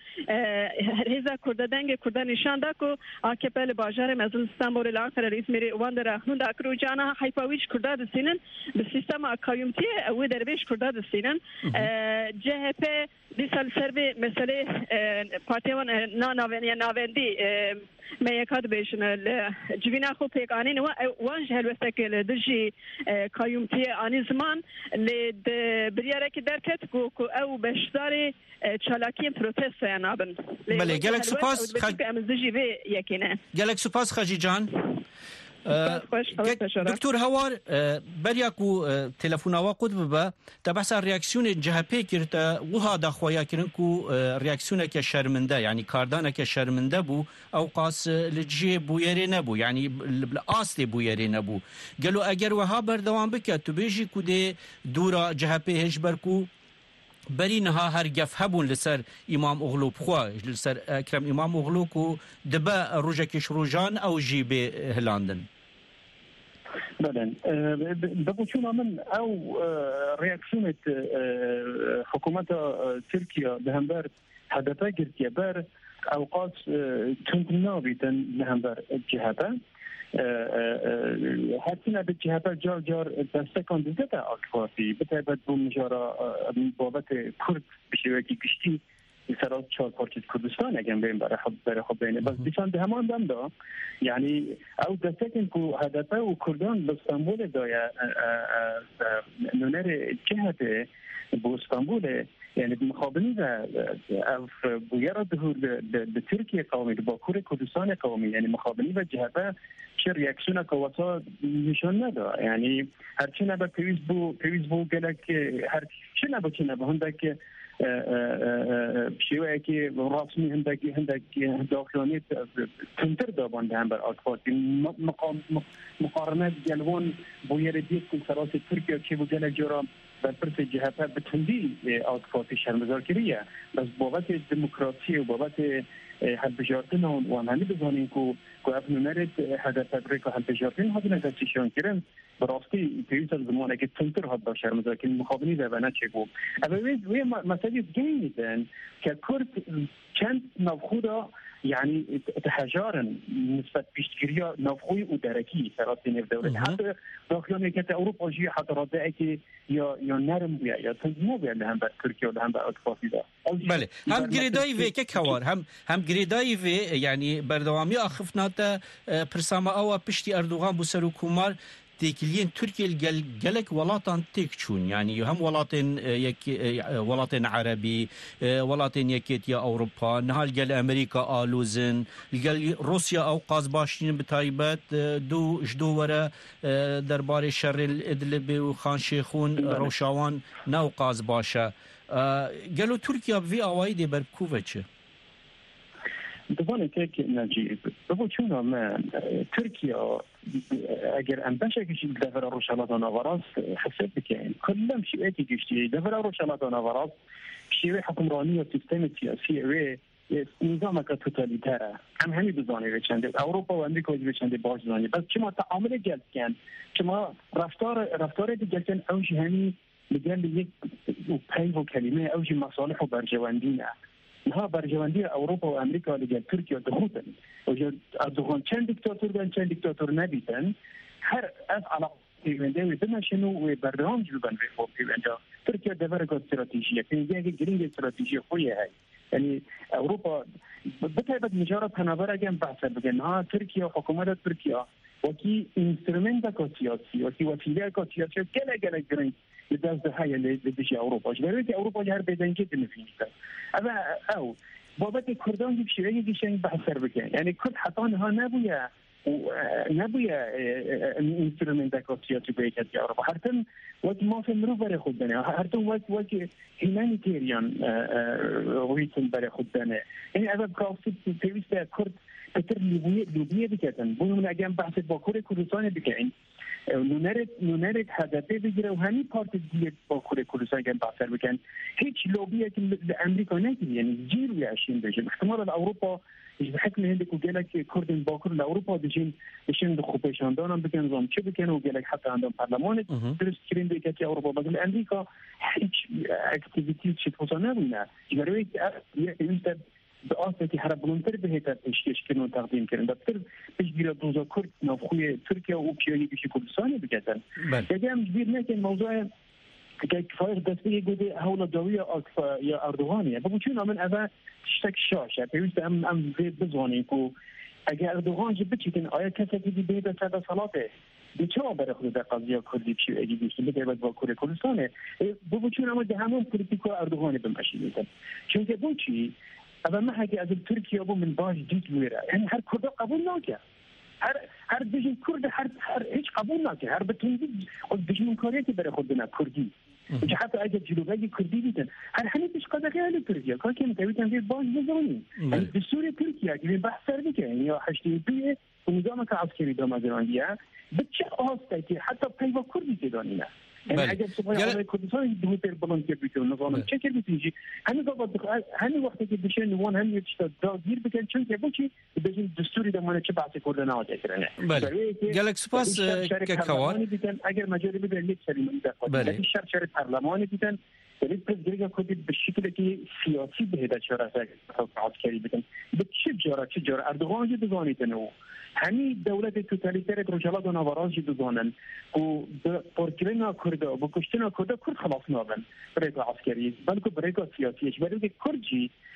هزا کرده دنگ کرده نشان دا کو آکپل باجار مزل استانبول لاخر رئیس میری واندر هند اکرو جانا هایپاویش کرده دستینن به سیستم اکایومتی و دربیش کرده دستینن جهه پی دیسال سربی مسئله پارتیان نا ناوینی ناویندی میکات بیشن جوینا خوب یک آنی نوا وانج هلوسته که لدجی کایومتی آنی زمان لد بریاره که درکت کو او بشداری چالاکی پروتست نابن. بله گلک سپاس خج امزدجی به یکینه. گلک سپاس خجی جان. دکتور هوار بریاکو تلفنوا قد ببا تبحث رياكسيون جهبي كرتا وهذا خويا كرنكو رياكسيون كشرمنده يعني كاردانا كشرمنده بو او قاس لجي بويري نبو يعني بالاصل بويري نبو قالوا اگر وها بردوام بك تبيجي كودي دورا جهبي هجبركو برينها هر گف هبون لسر امام اغلو بخوا لسر اکرم امام اغلو کو دبا روجکش روجان او جيبي هلاندن بله بقول من او رياكسيون حكومه تركيا بهمبر هدفها تركيا بر اوقات تندنا بيتن بهمبر الجهه حتى بالجهات جار جار دستکان دیده اکفاسی بتابت بوم جارا بابت کرد بشوی گشتی سرات چهار پارچه کردستان اگر بین برای خود برای خود بینه بس دیشان به همان دم دا یعنی او دستکن که هدفه و کردان به استانبول دایا نونر جهت با استانبول یعنی مخابنی و بویرا دهور به ترکیه قومی با کور کردستان قومی یعنی مخابنی و جهت چه ریاکشن کواسا نشان ندا یعنی هرچی نبا پیویز بو پیویز بو گلک هرچی نبا چی نبا هندک شیوه که رسمی هندک هندک داخلانی تنتر دابان ده هم بر آتفاق مقارنت جلوان بویر دید که سراس ترکیه چه بو گلک جرام و پرس جهتا به تندی آتفاقی شرمزار کریه بس بابت دموکراسی و بابت حل بجارتن و همه بزانیم که که افنو نرد هدر تبریک و حل بجارتن ها بینه دستیشان کرن براستی پیویز از زمانه که تنتر ها با شرمزار که مخابنی ده و نچه گو اما وی مسئله گیدن که کرد چند نوخودا يعني تحجارا نسبة بيشتكريا نفقوي ودركي سراسي نف دولة حتى داخلون كانت أوروبا جي حتى ردائك يا يا نرم بيا يا تنمو بيا لهم بر تركيا ولهم بر أطفال ده. بله هم جريداي في ككوار هم هم جريداي في يعني بردوامي أخفنا تا برسامة أو بشتي أردوغان بسرو كومار تيكلين تركيا الجل جلك ولاتن تكشون يعني هم ولاتن يك ولاتن عربي ولاتن يكيت يا أوروبا نهال جل أمريكا آلوزن جل روسيا أو قازباشين بتايبات دو جدو ورا دربار الشر الإدلب وخان شيخون روشاوان ناو قازباشا قالوا تركيا بفي أوايدي بركوفيتش دوباره که نجیب بگو چون من ترکیه اگر انبشه کشید دفعه روشالات آنوراس حسب بکنیم کلم شیعتی کشتی دفعه روشالات آنوراس شیعه حکمرانی و سیستم سیاسی و نظام که توتالیتره هم همین بزانه بچنده اروپا و امریکا بچنده باش زانه بس چما تعامل جلد کن چما رفتار رفتار دیگه کن اوش همین بگن یک پنج و کلمه اوش مصالح و برجواندینه ها برجواندی اروپا و امریکا لجل ترکیه دخوتن و اردوغان چند دیکتاتور بن چند دیکتاتور نبیتن هر از علاقه پیونده و دمشنو و بردهام جلوبن به خوب پیونده ترکیه دورگاه استراتیجیه پیونده که گرینگ استراتیجی خویه های یعنی اروپا بتایبت مجارة پنابر اگم بحثه بگن ها ترکیه حکومت ترکیه وکی انسترومنت که سیاسی وکی وسیله که سیاسی گله گله گرینگ لدرجة هاي اللي بدش أوروبا، جبرت أوروبا جهر بيدن جدا نفينيكا. أما أو بابت الكردان جب شيء يجيشين بحثر بكين، يعني كرد حطان ها نبويا نبويا انسترومنت كوسياتي بيجت يا أوروبا. هرتم وقت ما في مروف بري خدنا، هرتم وقت وقت هيمانيتيريان ويتم بري خدنا. يعني أبى كافي تيجي كرد كتر ليبيا ليبيا بكتن، بقول من أجمع بحث باكوري كردستان بكين. نونرت نونرت هدفه بگیره و همین پارت دیگه با کره کردستان که بحثر بکن هیچ لوبیه که امریکا نگیری یعنی جیر ویاشین بشه احتمال اروپا به حکم هنده که گلک کردن باکر لاوروپا بشین بشین دو خوبشاندان هم بکن زم چه بکن و گلک حتی اندام پارلمان درست کرین دیگه که اروپا بگل امریکا هیچ اکتیویتی چه توسا نبونه جبروی یه ایست به آسیتی هر بلندتر به هر تشکیل کنن و تقدیم کردن. دکتر پیشگیر دوزا کرد نافخوی ترکیه و پیانی بیشی کردستانی بگذارن. دیگه هم جبیر نه که موضوع که کفایت دسته گوده حول داوی آکفا یا اردوغانیه. بگو چون من اول تشتک شاشه. پیوست هم هم زید بزنیم که اگر اردوغان جب بچیتن آیا کسی که بیه به ساده سالاته بیچاره برای خود در قضیه کردی چی اگه بیشتر بده باید با کره کردستانه. بگو چون اما ده همون پلیتیکو اردوغانی بمشیدن. چون که بگو چی اما ما هاجي از ترکیه بو من باش دید ویره یعنی هر کرد قبول نکه هر هر دیجن کرد هر هر هیچ قبول نکه هر بتونید خود دیجن کاری برای خود نه کردی که حتی اگه جلوی کردی بیتن هر همین پیش قضیه خیلی ترکیه که که میتونید انجام باش بزنید یعنی دستور ترکیه که بحث سر میکنه یا هشتاد دو نظام که عسکری دامادرانیه به چه آسته که حتی پیوا کردی بدانید يعني اگر صبح کردستان دو تر بلند کرد نظام چه کرد میشه همین وقت همین وقتی که بشه نوان هم یه چیز داگیر بکن چون که بچی بجین دستوری دمانه چه بحث کردن آده کرنه بله گلک سپاس که کوار اگر مجاری بدن یک سری بله شرط شرط پارلمانی بیدن دلیل پرزگریگا کردی به شکلی که سیاسی به هدایت شورا عسکری بدن به چه جاره چه جاره اردوغان جد زانیدن او همین دولت توتالیتر روشالات و نواران جد زانن و به پرکرنا کرده و کشتنا کرده کرد خلاص نابن برای عسکری بلکه برای سیاسیش برای کردی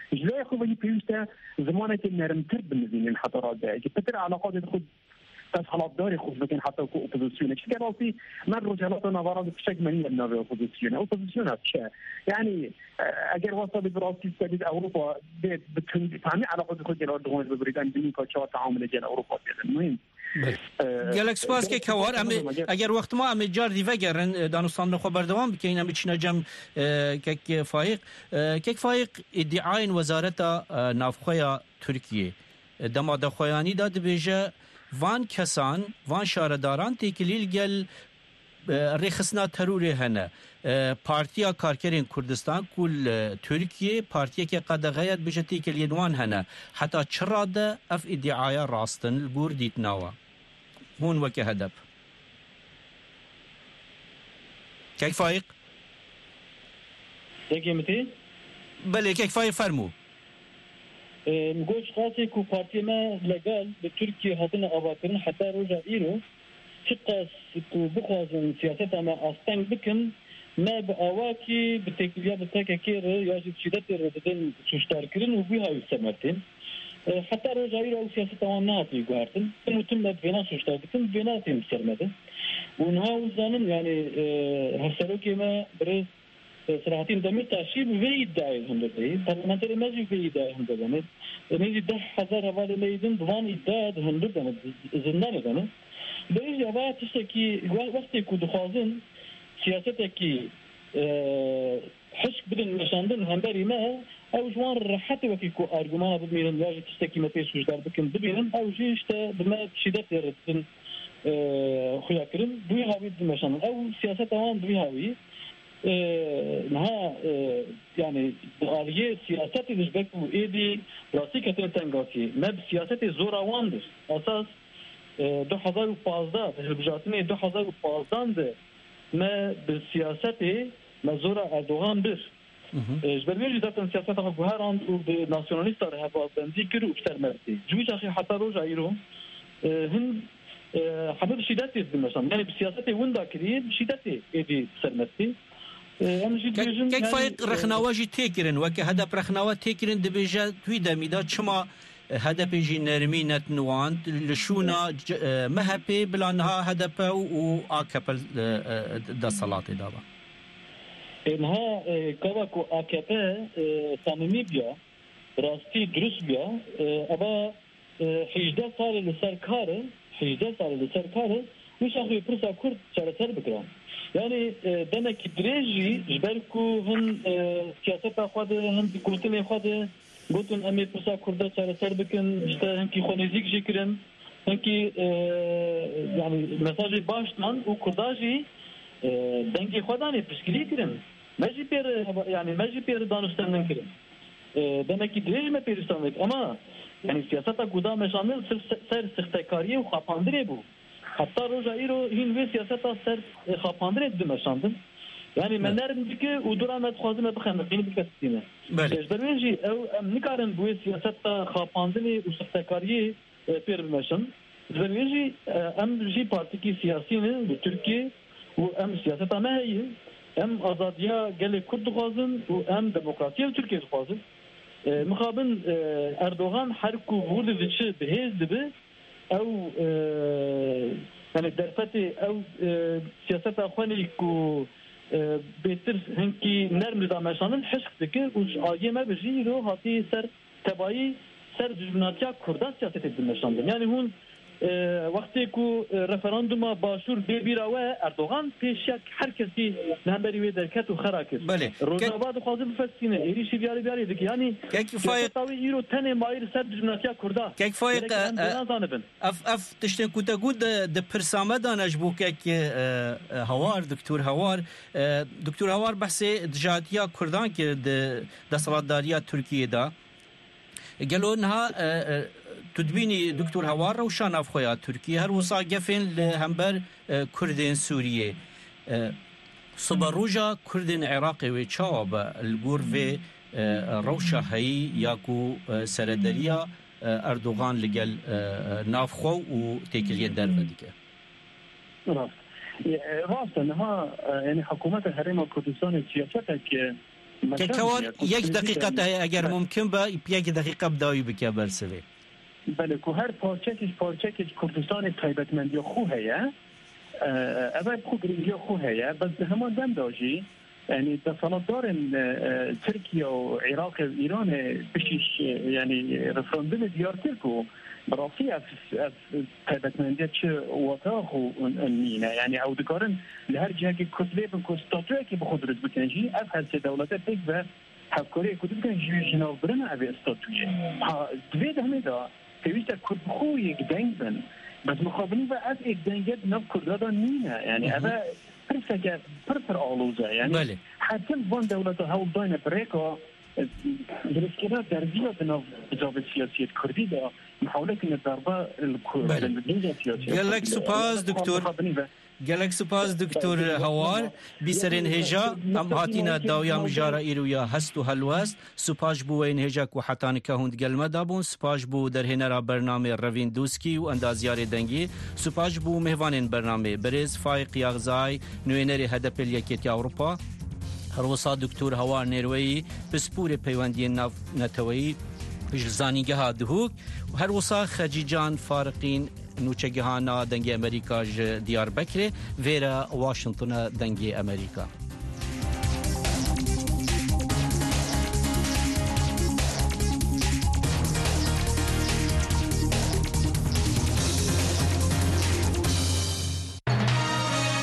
جلوی خوبی پیوسته زمانی که نرمتر بنزینین خطرات ده که پتر علاقات خود تصالات داری خود بکن حتی که اپوزیسیونه چه راستی من رجالات نوارات بشک منی نوع اپوزیسیونه اپوزیسیون هست چه یعنی اگر واسه براستی استدید اروپا به بتونی فهمی علاقات خود جلو دوام ببریدن دنی که چهار تعامل جلو اروپا بیدن مهم گلک سپاس که کوار ام اگر وقت ما ام جار دیو گرن دانستان خو بردوام بکین ام چنا جم کک فایق کک فایق ادعای وزارت نافخویا ترکیه دما د خویانی داد بیجه وان کسان وان شارداران تکلیل گل رخصنا ترور هنه پارتیا کارکرین کردستان کل ترکیه پارتیا که قدغیت بجه تکلیل وان هنه حتی چرا ده اف ادعای راستن گور دیت نوا هون وکی هدف کیک فایق دیگه متی بله کیک فایق فرمو مگوش خاصی کو پارتی ما لگال به ترکیه هاتن آواکرن حتی روزا ایرو چقاس کو بخوازن سیاست ما آستنگ بکن ما به آواکی به تکلیه به تککیر یا شدت رددن سوشتار کرن و بی های سمرتین حتی روزا ایرو او سیاست آن نهاتی گوارتن متن به بینا سوشتار بکن بینا تیم سرمده و اونها وزانن یعنی هفسروکی ما برز صراحتين دمير تاشيب في إدعاء هم ده parliamentary ماجي في إدعاء هم ده يعني نيجي ده حزار هذا ميدان دوان إدعاء هم ده يعني زندان ده يعني بيجي أبغى تشتكي وقت يكون خازن سياسته كي حشك بدن مشاندن هم بري ما أو جوان راحت وكي كو أرجومان بميرن واجي تشتكي ما بيسوش دار بكن ببينن أو جي إشتا بما شدة يردن خويا كريم دوي هاوي مشاندن أو سياسة توان دوي هاوي نها يعني آلیه سیاست دشبک و ایدی راستی کتن تنگاتی مب سیاست زوراواندر اساس دو هزار و پانزده تجربجاتنی دو هزار و پانزده ده ما بالسیاست ما زورا اردوغان بر جبر میجی داتن سیاست ها گوهران و به ناسیونالیست ها رهبا بندی کرو بشتر مرسی جویش اخی حتی روز ایرو هن حبب شدتی دمشان یعنی بسیاست وندا کرید شدتی ایدی سرمرسی كيف فايق رخناواجي تيكرن وك هدف رخناوا تيكرن دبيجا توي دميدا چما هدف جي نرمينت نوان لشونا مهبي بلانها هدف و اكبل دا صلاه دابا انها كواكو اكبل ساميبيا راستي دروسبيا ابا حجده سال لسركار حجده سال لسركار وش اخي فرصه كرد شرسر بكرام يعني demek ki دريجي جبركو هن سياسات خود هن گوتن خود گوتن امي پرسا کرده سر سر بکن işte هنکی خونیزیک جکرن هنکی yani mesajı baştan o kurdaji dengi خودانی پشکلی کرن مجی پر yani مجی پر دانستن کرن demek ki دريج me peristanlık ama yani siyasata guda meşamil sır sırtekariye و خاپاندری bu حتی روزا ایرو هین وی سیاستا سر خاپاندره دمشاندن یعنی من نرم دیگه و دوران مد خوازم بخندم اینی بکستینه بله برنجی او ام نکارن بوی سیاستا خاپاندنی و سختکاری پیر بمشن برنجی ام جی پارتی کی سیاسیه به ترکیه و ام سیاستا ما هی ام آزادیا گله کرد خوازن و ام دموکراسی ترکیه خوازن مخابن اردوغان هر کو ورد وچه بهز دبه او يعني درفتي او سياسات اخواني كو بيتر هنكي نرم دا مشانن حشق دكه وش اگه ما بجي رو هاتي سر تبعي سر جمناتيا كردان سياسات دمشاندن يعني هون وقتی کو رفراندوم باشور ببیراوه اردوغان پیشک هر کسی نمبری وی درکت و خراکت بله روزاباد خوازم فسینه ایری شی بیاری بیاری دیگه یعنی یک فایق تاوی ایرو تنه مایر سر جمناتیا کردا یک فایق اف اف تشتن کوتا گود د پرسامه دانش بو که هوار دکتور هوار دکتور هوار بحث دجاتیا کردان که د سراداریا ترکیه دا قالوا انها تدبيني دكتور هوار وشان افخويا تركيا هر وصا جفن لهمبر كردين سوريا صبروجا كردين عراقي وشاب الجور في روشا هي ياكو سردريا اردوغان لقال نافخو وتيكليا دربدك راست راست انها يعني حكومه الهرم الكردستان سياستها که کار یک دقیقه اگر ممکن با یک دقیقه بدایی بکه برسوی بله که هر پارچکش پارچکش کردستان تایبەتمەندی خو هەیە ئەبەر خو گرنگی خو هەیە بەس هەمان دەم داژی يعني دەسەڵاتدارن ترکیە و عێراق و ئیران پشتیش يعني رفراندوم دیارکرد و براسي تایبەتمەندیە چه وەتاخ و نینە يعني ئەو دکارن لە هەر جهەکی کوردێ بن کو ستاتویەکی بخۆ دروست بکەنجی ئەف هەر سێ دەوڵەتە پێک بە هەفکۆرەیە کو بکەن ژناوبرنە ئەبێ ستاتویە دوێ دەمێدا پێویستە کورد بخۆ یەک دەنگ بن بەس مخابنی بە ئەف یەک دەنگێت نەف کوردادا نینە يعني ئەبە پرسەکە پرپر ئاڵۆزە يعني حتم بۆن دەوڵەتە هەوڵداینە برێکە درستکردن درزیه بنا بجاب سیاسیت کردی دا محاوله کنه ضربه الكردين سیاسی. گلک سپاس دکتر. گلک سپاس دکتر هوار بیسرین هجا ام هاتینا داویا مجارا ایرویا هست و هلوست سپاس بو این هجا کو حتان که هند گلمه دابون سپاس بو در هنرا برنامه روین دوسکی و اندازیار دنگی سپاس بو مهوانین برنامه برز فایق یاغزای نوینری هدف الیکیت اروپا هەروەسا دکتۆر هەوار نێروەیی پسپورێ پەیوەندیە نەتەوەیی پشتزانیگەها دهوک و هەروەسا خەجیجان فارقین نوچەگەهانا دەنگی ئەمریکاژ دیار بەکرێ وێرە واشنگتنە دەنگی ئەمریکا